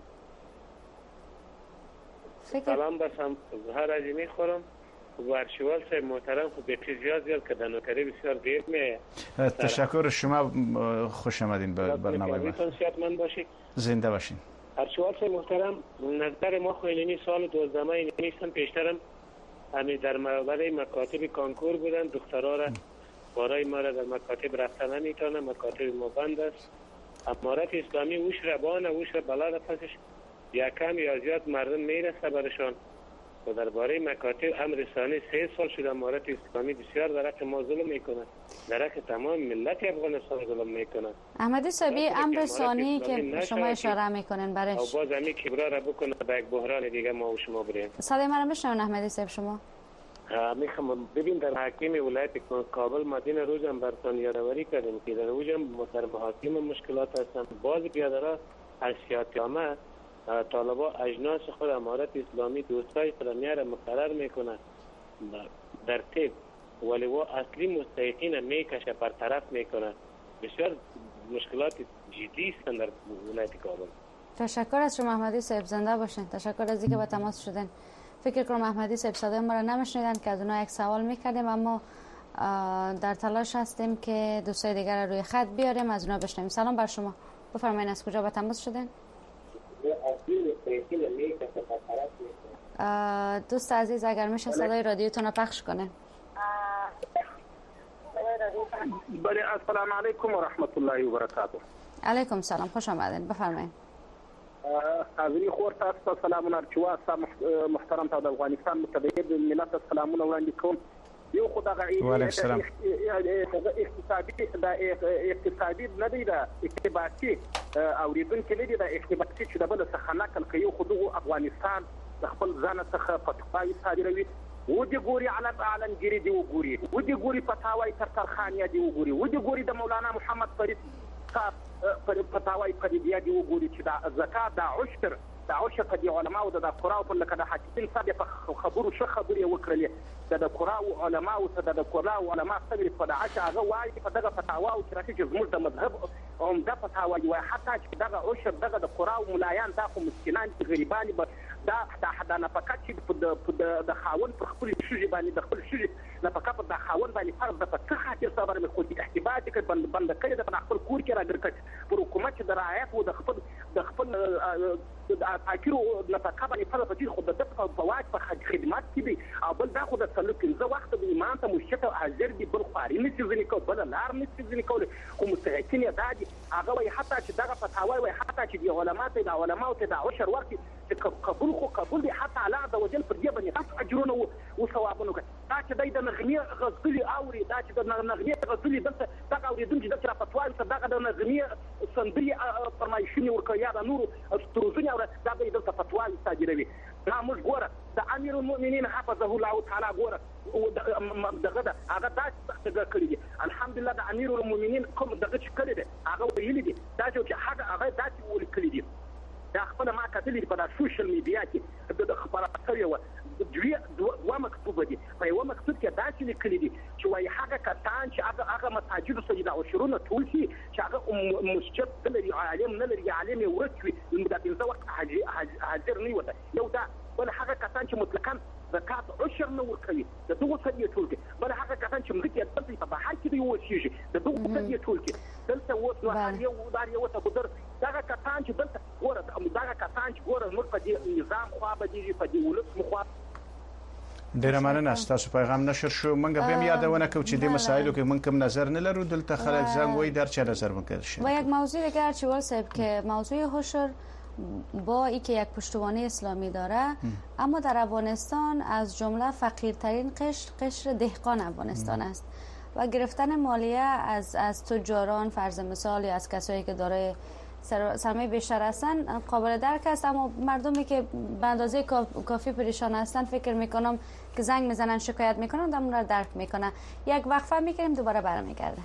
فکر سلام بسم زهر عجیمی خورم ورشوال صاحب محترم خب بخیر زیاد زیاد که دانوکری بسیار دیر میه تشکر شما خوش آمدین به برنامه ما صحتمند باشید زنده باشین ورشوال صاحب محترم نظر ما خوینی سال دوازده ماه نیستم پیشترم همین در برای مکاتب کانکور بودن دخترها را برای ما را در مکاتب رفتن نمیتونه مکاتب ما بند است امارت اسلامی وش ربانه وش بلد پسش یکم یا زیاد مردم میرسه برشان و درباره مکاتب امر رسانی سه سال شده امارت اسلامی بسیار در حق ما ظلم میکنه در حق تمام ملت افغانستان ظلم میکنه احمدی صاحبی امر رسانی که شما اشاره میکنین برش او باز همین کبرا را بکنه به یک بحران دیگه ما و شما بریم صدای ما رو میشنون احمدی صاحب شما میخوام ببین در حکیم ولایت کابل مدین روز هم برتان یادآوری کردیم که در روز هم در محاکم مشکلات هستن باز بیادرها از سیاتیامه طالبا اجناس خود امارت اسلامی دوستای فرمیار مقرر میکنه در تیب ولی و اصلی مستحقین میکشه پر طرف میکنه بسیار مشکلات جدی هستند در ولایت کابل تشکر از شما احمدی صاحب زنده باشین تشکر از اینکه با تماس شدین فکر کنم احمدی صاحب صدای ما را نمیشنیدن که از اونها یک سوال میکردیم اما در تلاش هستیم که دوستای دیگر روی خط بیاریم از اونها بشنویم سلام بر شما بفرمایید از کجا با تماس شدین دوست عزیز اگر میشه صدای رادیوتون رو پخش کنه بله السلام علیکم و رحمت الله و برکاته علیکم سلام خوش آمدین بفرمایید حاضرین خور تاسو سلامونه ارچوا محترم ته د افغانستان متحد ملت سلامونه وړاندې کوم یو خدای اقتصادي د اقتصادي نه دی د اقتصادي اوریدونکو نه دی د اقتصادي چې د بل څخه نقل کوي خو د افغانستان د خپل ځان څخه فتوای صادروي و دي ګوري علت عالمگیری دی وګوري و دي ګوري فتاوی تر ترخانیا دی وګوري و دي ګوري د مولانا محمد فرید صاحب فتاوی قریبیا دی وګوري چې د زکات د عشر د عشر په دی علماء د قراء په لکه د حاکمین صاحب خبرو ش خبرې وکړلې د قراء علماء او د قراء علماء صبر په دعاشه هغه وایي په دغه فتاوا او چې زموږ د مذهب هم د فتاوی وایي حتی چې دغه عشر دغه د قراء ملایان دا خو مسکینان غریبان دا د نفقات چې د خاون پر خپل شوجي باندې د خپل شوجي نفقات د خاون باندې فرض د په خاطر صبر مې خو دي احتباط کې بند بند کړی د خپل کور کې راګرکټ پر حکومت د رعایت او د خپل د خپل د اکیرو نفقات باندې فرض په خو د دغه په واجب په خدمات کې دي او بل دا خو د څلور پنځه وخت د ایمان ته مشته حاضر دي بل خاري نه ځنی کو بل لار نه ځنی کول خو مستحقین دا دي هغه وي حتی چې دغه فتاوی وي حتی چې د علماء ته د علماء ته د عشر ورکي قبول خو قبول دي حتی الله عز وجل پر دې باندې تاسو اجرونه او ثوابونه کوي دا چې د نغمه غزلي اوري دا چې د نغمه غزلي دلته دغه اوریدونکو د تر فتوا ته دغه د نغمه سندري فرمایشونه ورکوي یا د نور استروزنی او دا د دلته فتوا صادروي دا موږ ګوره د امیر المؤمنین حفظه الله تعالی ګوره دغه دا هغه تاسو څنګه کړی دي الحمدلله د امیر المؤمنین کوم دغه چې کړی دي هغه ویلي دي دا چې هغه هغه داسې ویل کړی دي دا خپل ما کتلې په سوشل میډیا کې د خبره کوي دوی دوه مکتوب دي په یو مکتوب کې داسې لیکلي دي چې وايي هغه کسان چې هغه هغه مساجد سجده او شرونه ټول شي چې هغه مسجد نه لري عالم نه لري عالم یې ورک وي د پنځه وخت حاضر نه وي یو دا بل هغه کسان چې مطلقاً زکات عشر نه ورکوي د دغه څه دی ټول کې بل هغه کسان چې ملک یې دلته په بهر کې دی وشيږي د دغه څه دی ټول کې دلته و نو هغه یو دار یو ته ګذر دغه کسان چې دلته ګوره دغه کسان چې ګوره موږ په دې نظام خو به دي په دې ولس مخ ډیره مننه ستاسو پیغام نشر شو منګه بیا یادونه کوم چې د مسایلو کې من کوم نظر نه لرو دلته خلک زنګ وای در چه نظر می‌کنید و یک موضوع دیگر چوال صاحب که موضوع حشر با ای که یک پشتوانه اسلامی داره اما در افغانستان از جمله فقیرترین قشر قشر دهقان افغانستان است و گرفتن مالیه از از تجاران فرض مثال یا از کسایی که دارای سرمایه بیشتر هستن قابل درک است اما مردمی که به اندازه کافی پریشان هستن فکر میکنم که زنگ میزنن شکایت میکنن دم را درک میکنن. یک وقفه میکنیم دوباره برمیگردیم.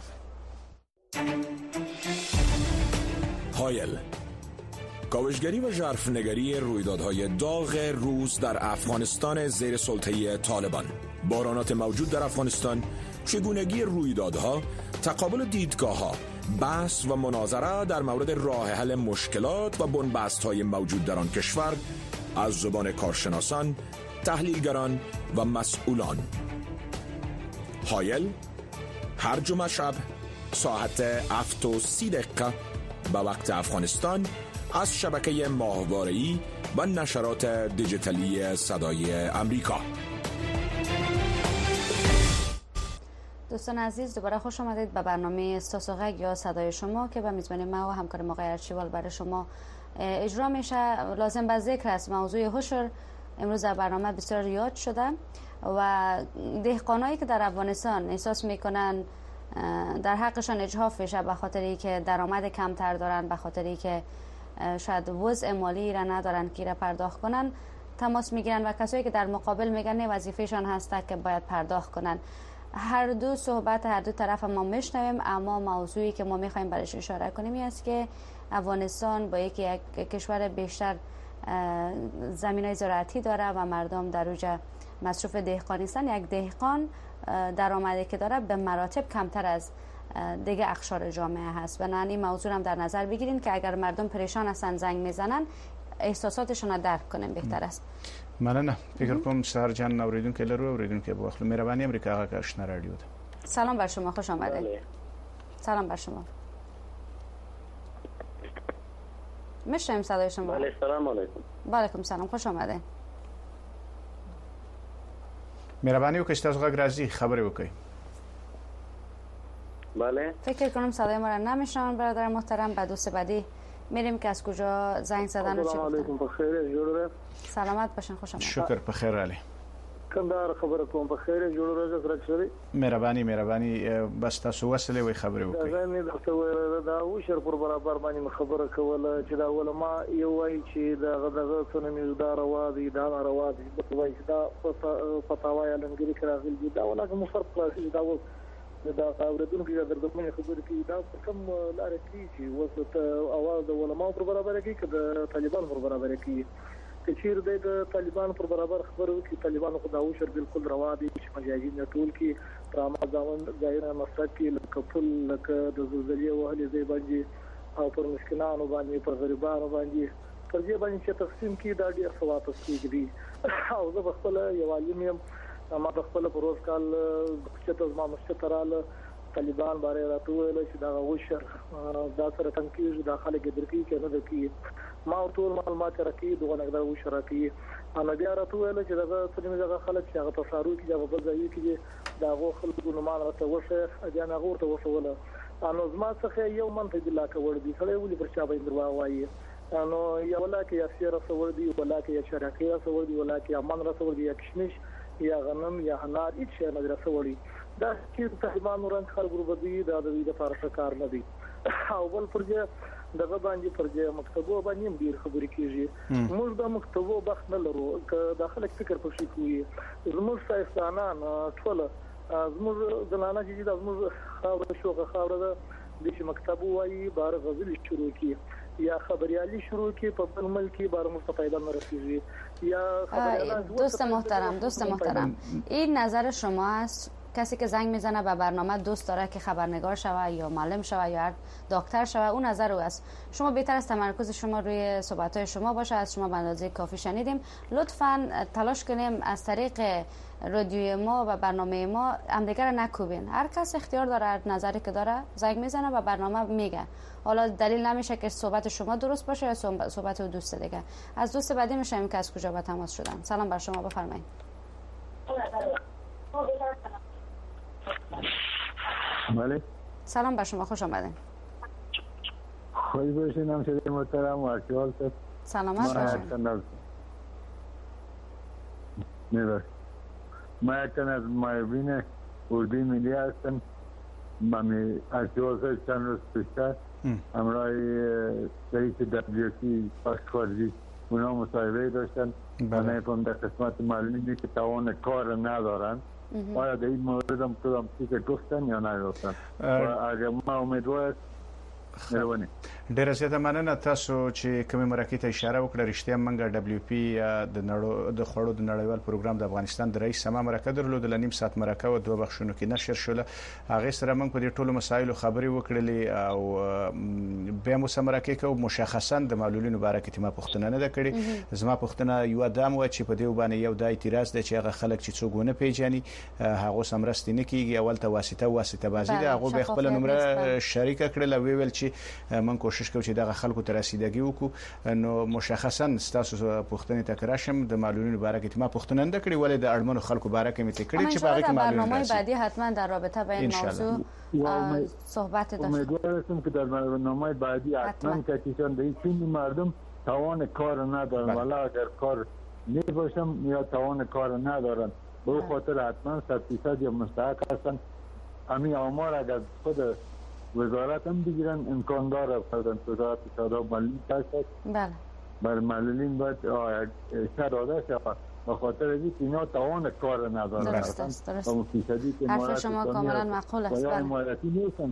هایل کاوشگری و ژرفنگری رویدادهای داغ روز در افغانستان زیر سلطه طالبان، بارانات موجود در افغانستان، چگونگی رویدادها، تقابل دیدگاه‌ها، بحث و مناظره در مورد راه حل مشکلات و بنبست‌های موجود در آن کشور از زبان کارشناسان، تحلیلگران و مسئولان. هایل هر جمعه شب ساعت هفت و سی دقیقه به وقت افغانستان از شبکه ماهواره‌ای و نشرات دیجیتالی صدای امریکا. دوستان عزیز دوباره خوش آمدید به برنامه ساسوغک یا صدای شما که به میزبانی ما و همکار ما آقای ارچیوال برای شما اجرا میشه. لازم به ذکر است موضوع حشر امروز در برنامه بسیار یاد شده و دهقانایی که در افغانستان احساس میکنن در حقشان اجحاف میشه به خاطری که درآمد کمتر دارن، به خاطری که شاید وضع مالی را ندارن که را پرداخت کنن، تماس میگیرن و کسایی که در مقابل میگن وظیفهشان هسته که باید پرداخت کنن. هر دو صحبت هر دو طرف ما میشنویم، اما موضوعی که ما میخوایم برایش اشاره کنیم این است که افغانستان با یکی یک کشور بیشتر زمینای زراعتی داره و مردم در اوج مصروف دهقانی هستند. یک دهقان درآمدی که داره به مراتب کمتر از دیگه اقشار جامعه هست. بنابراین این موضوع هم در نظر بگیرین که اگر مردم پریشان هستن زنگ میزنن احساساتشون رو درک کنیم بهتر است. مننه. فکر کنم سهر جان اوریدونکو لرو اوریدونکو به وخت مهربانی امریکا هغه آشنا رادیو ده. سلام بر شما، خوش آمدید. سلام بر شما. میشم صدای شما. بله سلام علیکم. و علیکم سلام، خوش آمدید. مهربانی وکړئ تاسو غږ راځي خبرې وکړئ. بله فکر کنم صدای ما را نمیشنون برادر محترم. بعد دوست بعدی میریم که از کجا زنگ زدن و چی السلام علیکم. بخیر جوړ سلامت باشین، خوش آمدید. شکر بخیر علی. کندهار خبره کوم بخیر جوړ راځه سره مهرباني مهرباني بس تاسو وسلې وي خبرې وکړئ. دا نه درته ویل دا وشر پر برابر باندې خبره کوله چې دا ولما یو وای چې دا غدغه څونه مقدار وادي دا روادي د وای دا فتاوی لنګری کراغلی دا ولکه مفرق کلاسي دا و دا اوردونکو چې درته خبرې کوي دا کوم لارې کوي چې وسط اواز د علماء پر برابر کوي که د طالبان پر برابر کوي. که چیر د طالبان پر برابر خبرو کې طالبان خو دا وشر بالکل روا دي چې مجاهدین ټول کې ترامه ځوان ظاهرا مسد کې لکه پل لکه د زلزلې وهلې ځای باندې او پر مسکینانو باندې پر غریبانو باندې پر دې باندې چې تقسیم کې دا ډېر ثواب کېږي. او زه خپل یو عالم یم، ما خپل په روز کال چې تاسو ما مستراله طالبان باندې راټول چې دا وشر دا سره تنکیږي دا خلک درکې کې نه درکې ما ټول معلومات راکې دغه نګدا وشر راکې انا بیا راټول چې دا څنګه دا خلک چې هغه تصارو کې دا په ځای کې دا غو خلکو نو مان راته وشه اجازه غوړته وشوله انو زما څخه یو منته د لاکه ور دي سره ولې پر چا باندې دروا وایي انو یو لاکه یا سیر سره دی ولاکه یا شراکه سره دی ولاکه امان سره دی کشمش یا غنم یا انار هیڅ شی نه درسوړي دا چې طالبان ورن خلک وربدي دا د دې لپاره کار نه دی. او بل پرځه دغه باندې پرځه مکتبو باندې ډیر خبرې کیږي. موږ د مکتبو بخت نه لرو که داخله فکر پوښي کوي زموږ سایسانان ټول زموږ زنانه چې د زموږ خاور شوغه خاور ده د مکتبو وايي بار غزل شروع کی یا خبریالی شروع کی په بل ملک بار مستفیدا نرسیږي یا خبریالان دوست محترم دوست محترم این نظر شما است؟ کسی که زنگ میزنه به برنامه دوست داره که خبرنگار شوه یا معلم شوه یا دکتر شوه، اون نظر او است. شما بهتر از تمرکز شما روی صحبت‌های شما باشه. از شما به اندازه کافی شنیدیم. لطفاً تلاش کنیم از طریق رادیوی ما و برنامه ما همدیگر نکوبین. هر کس اختیار داره، هر نظری که داره زنگ میزنه و برنامه میگه. حالا دلیل نمیشه که صحبت شما درست باشه یا صحبت دوست دیگه. از دوست بعدی میشم که از کجا به تماس شدن. سلام بر شما، بفرمایید. بله سلام بر شما، خوش آمدین. خوش باشین همشهری محترم و احوال است. سلامت باشین. میبر ما یکن از مایبین اردوی ملی هستم. من از دوازده چند روز پیشتر همراه رئیس دبلیو سی پاسخوردی اونا مصاحبه داشتن و نفهم در قسمت معلومی که توان کار ندارن. آیا در این مورد هم کدام چیز گفتن یا نگفتن؟ اگر ما امیدوار مهرباني. ډیره زیاته مننه تاسو چې کومه مرکه ته اشاره وکړه. رښتیا منګه دبليو پی د نړو د خړو د نړیوال پروګرام د افغانستان د رئیس سما مرکه درلود د نیم ساعت مرکه او دوه بخښونو کې نشر شول. هغه سره موږ په دې ټولو مسایلو خبرې وکړلې او به مو سمرکه کو مشخصا د معلولینو باره کې ما پوښتنه نه کړې. زما پوښتنه یو ادم و چې په دې وبانه یو د اعتراض د چې هغه خلک چې څوګونه پیژني هغه سمرستې نه کیږي. اول ته واسطه واسطه بازی ده. هغه به خپل نمبر شریک کړل او ویل چې من کوشش کوم چې دغه خلکو ته رسیدګي وکړو. نو مشخصا تاسو پوښتنه تکرار شم د معلولینو باره کې ما پوښتنه نه کړې ولې د اړمنو خلکو باره کې مې تکړه چې باغ کې برنامه بعدی حتما در رابطه با این موضوع صحبت داشت. امیدوارم که در برنامه بعدی حتما کسیشان به این مردم توان کار ندارن ولی اگر کار نباشم یا توان کار ندارن به خاطر حتما صد درصد یا مستحق هستن. همین آمار اگر خود وزارت هم بگیرن امکان داره فرضاً وزارت شاداب معلولین تشکیل بله بر معلولین باید شراده شود به خاطر اینکه اینا توان کار ندارن. درست است درست حرف شما کاملا معقول است. بله امارتی نیستن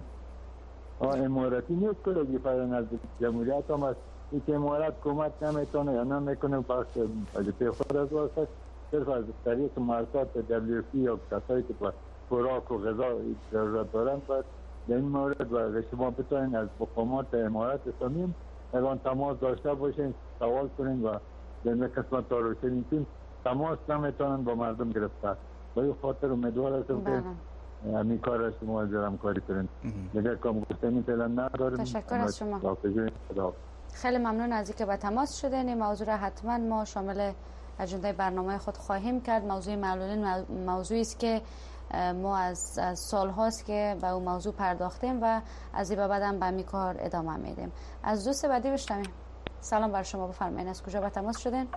امارتی نیست که اگه فرضاً از جمهوریت هم است که امارت کمک نمیتونه یا نمیکنه بخش اجازه خود از واسه صرف از طریق مؤسسات دبلیو پی یا کسایی که خوراک و غذا ضرورت دارن باید در این مورد و شما بتوانید از مقامات امارات اسلامی اگر تماس داشته باشین سوال کنین و در این قسمت تا روشنیتون تماس نمیتونن با مردم گرفتن. با این خاطر امیدوار هستم که همین کار را شما از همکاری کنین. دیگر کام گفتنی فعلا نداریم. تشکر از شما. خیلی ممنون از اینکه به تماس شدین. این موضوع را حتما ما شامل اجنده برنامه خود خواهیم کرد. موضوع معلولین موضوعی است که ما از, از سال هاست که به اون موضوع پرداختیم و از این به بعد هم به این کار ادامه میدیم. از دوست بعدی بشنویم. سلام بر شما، بفرمایید از کجا به تماس شدین؟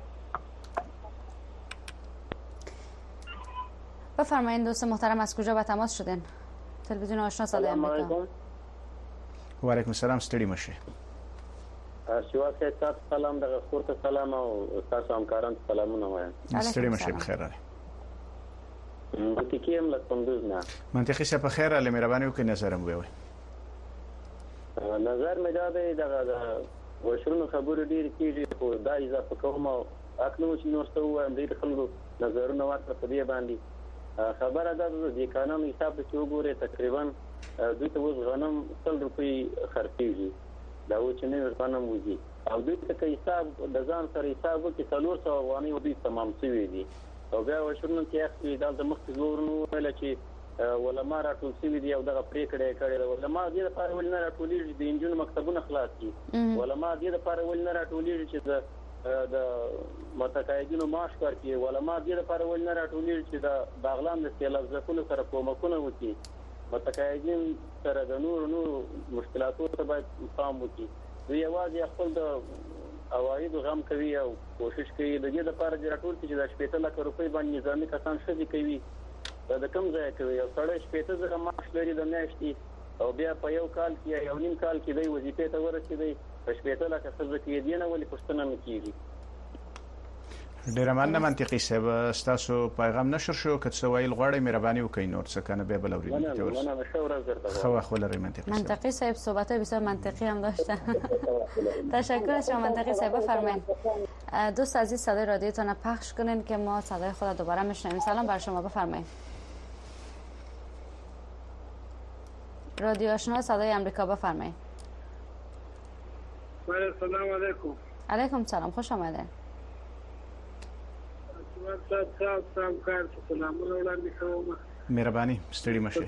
بفرمایید دوست محترم از کجا به تماس شدین؟ تلویزیون آشنا صدای امریکا. و علیکم السلام. ستړي مشه. شیوا صاحب سلام، دغه خورت سلام او تاسو همکاران سلامونه وایم. ستړي مشه بخیر علي. منطقي هم له کندوز نه. منطقي څه په خیر علي، مهرباني وکړئ نظرم ووي. نظر مې دا دی دغه وشرونو خبرو ډیر کیږي خو دا اضافه کوم او اخلو چې نو ستو وایم د خلکو نظرونه ورته په دې باندې خبره ده د قانون حساب چې وګوره تقریبا دوی ته وز غنم سل روپۍ خرڅيږي دا و چې نه غنم وځي او دوی ته حساب د ځان سره حساب کې څلور سوه افغانۍ ودی تمام شوی دي او بیا وشرونو کې اخلي دا د مخ زورونو ویل چې ولما راټول شوی دی او دغه پریکړه کړې ولما دې لپاره ول نه راټولېږي د انجن مکتبونه خلاص دي ولما دې لپاره ول نه راټولېږي چې د د متقاعدینو معاش ورکړي ولما دې لپاره ول نه راټولېږي چې د باغلان د سیلاب ځکونو سره کومکونه وکړي متقاعدین سره د نور نور مشکلاتو ته باید پام وکړي. دوی یوازې خپل د عوایدو غم کوي او کوشش کوي د دې لپاره چې راټول کړي چې د شپږ لک روپۍ باندې نظامي کسان شدي کوي دا د کوم ځای کوي او سړی شپږ زره معاش لري د میاشتې او بیا په یو کال کې یو نیم کال کې دی وظیفې ته ورسېدی په شپږ لک څه کې دی نه ولې پښتنه نه کیږي. ډیر مننه منطقي صاحب تاسو پیغام نشر شو که څه ویل غواړئ مهرباني وکړئ نور څه کنه به بل اورید ته ورس خو خو لري منطقي منطقي صاحب صحبت بسیار منطقی هم داشتن. تشکر از شما منطقی صاحب. بفرمایید دوست عزیز صدای رادیوتون پخش کنین که ما صدای خود دوباره میشنویم. سلام بر شما، بفرمایید. رادیو آشنا صدای آمریکا، بفرمایید. سلام علیکم. علیکم سلام، خوش آمده. مهرباني ستړي مشه.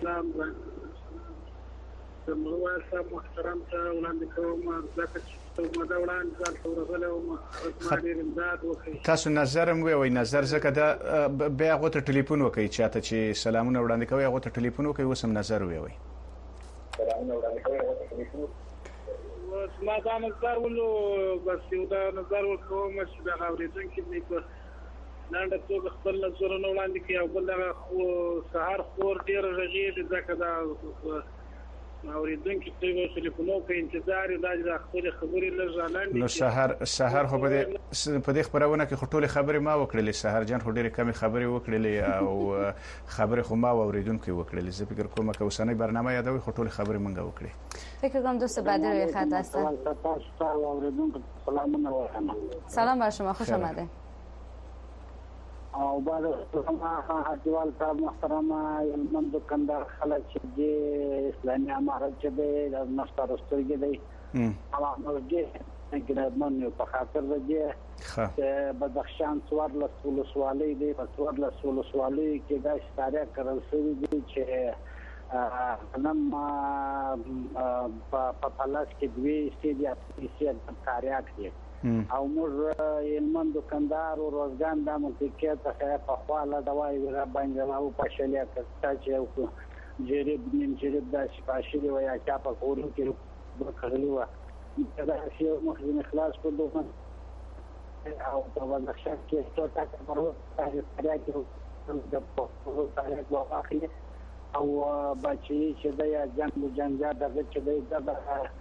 سموال صاحب محترم ته وړاندې کوم ځکه چې مده وړاندې ځان تورغله او مخالیر امداد وکړي. تاسو نظر مو وي نظر ځکه دا بیا غوته ټلیفون وکړي چاته چې سلامونه وړاندې کوي غوته ټلیفون وکړي وسم نظر وي وي. سلامونه وړاندې کوي غوته ټلیفون. ما دا نظر ولو بس یو دا نظر وکوم چې دا اوریدونکو دې په لاندې څو خپل نظرونه وړاندې کوي او بل دا سهار خور ډیر رغید ځکه دا اوریدونکو ته ټلیفونو په انتظار د خپل خبرې لږه نو سهار سهار خو بده په دې خبرونه کې خټولې خبرې ما وکړلې سهار جان خو ډېرې کمی خبرې وکړلې او خبرې خو ما اوریدونکو وکړلې زه فکر کوم که اوسنۍ برنامه یادوي خټولې خبرې مونږ وکړې. فکر کوم دوست بعدی روی خط هستن. سلام بر شما، خوش آمده. او بعد ما حجوال صاحب محترم من دکاندار خلک چې اسلامي امارت چې د نشته رستورګي دی هغه مرګي ګرځمن یو په خاطر دی چې بدخشان څوار له سول سوالي دی په څوار له سول سوالي کې دا ستاره کړل شوی دی چې نن په پالاس کې دوی استیډیا سیاسي کاریاک دی او موږ علمن دکاندار او روزګان د منطقه ته په خواله دوای ور باندې او په شلیا کې چې جریب نیم جریب د شپاشي ویا چا په کورو کې وکړلې و دا شی مخزن اخلاص په دوه او په بدخشان کې څو تاکه پرو تاریخ کې د په تاریخ واخلي او بچي چې د جنگ جنگا دغه چې د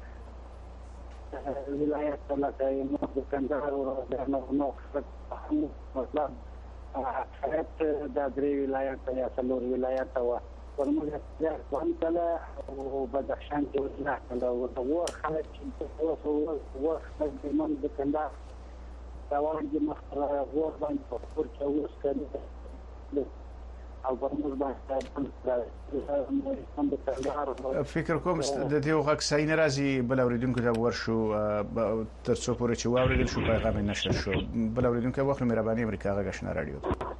ولایت لکه نو دکاندار او نو نو مطلب حیات د درې ولایت یا څلور ولایت او ورموږ ته ځانته او بدخشان کې وځه او د ور خلک چې وو وو د من دکاندار دا وایي مخره ور باندې په پور کې اوس کړي او ورموږ باندې فکر کوم د دې وغږ صحیح نه راځي بل اوریدونکو ته ورشو تر څو پورې چې واوریدل شو پیغام نشر شو بل اوریدونکو واخلو مهرباني امریکا غږ آشنا رادیو.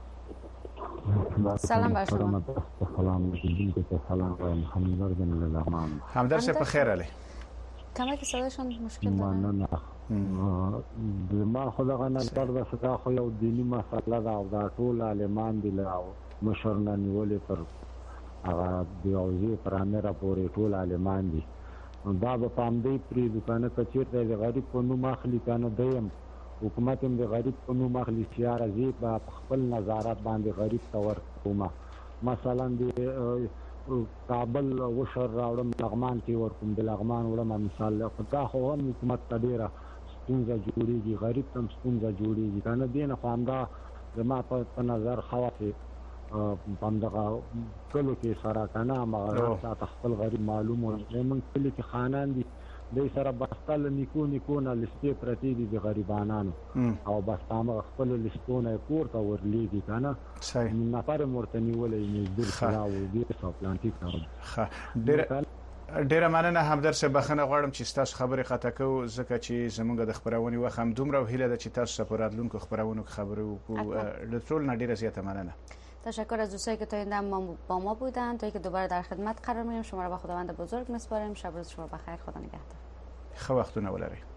سلام بر شما. سلام علیکم. سلام محمد رضوان الله. همدر سه په خیر علی. کما که صداشون مشکل داره. نه نه ما خدای نظر د صدا خو یو دینی مسله دا او دا ټول عالمان دي له مشرنا نیولې پر هغه د اوځي پرانه راپورې ټول عالمان دي دا په پام دی پری دکانه کچیر د غریب په نوم اخلي کنه دیم حکومت هم د غریب په نوم اخلي چې راځي په خپل نظارت باندې غریب تور کومه مثلا د کابل وشر راوړم لغمان کې ورکوم د لغمان وړم مثال دا خو هم حکومت تدیره ستونزه جوړیږي غریب تم ستونزه جوړیږي کنه دینه خامدا زما په نظر خواته پم دغه کلو کې سره کنه ما خپل غریب معلومه من کلی کې خانان دي د سره بستل نیکو نیکو نه لستې پرتی دي د غریبانو او بس تاسو خپل لستونه پورته ورلېږي کنه صحیح نفر مرتنی ولې نږدې خلاو دي سپلانټیک ښه ډېر ډیره مننه همدر سه بخنه غواړم چې تاسو خبرې خطا کو ځکه چې زمونږ د خبرونې وخت هم دومره وهیله ده چې تاسو سپورادلونکو خبرونو خبرو وکړو د ټول نه ډیره زیاته مننه. تشکر از دوستایی که تا این دم با ما بودن تا اینکه دوباره در خدمت قرار میگیریم. شما را به خداوند بزرگ میسپاریم. شب روز شما بخیر. خدا نگهدار. خو وختونه ولرئ.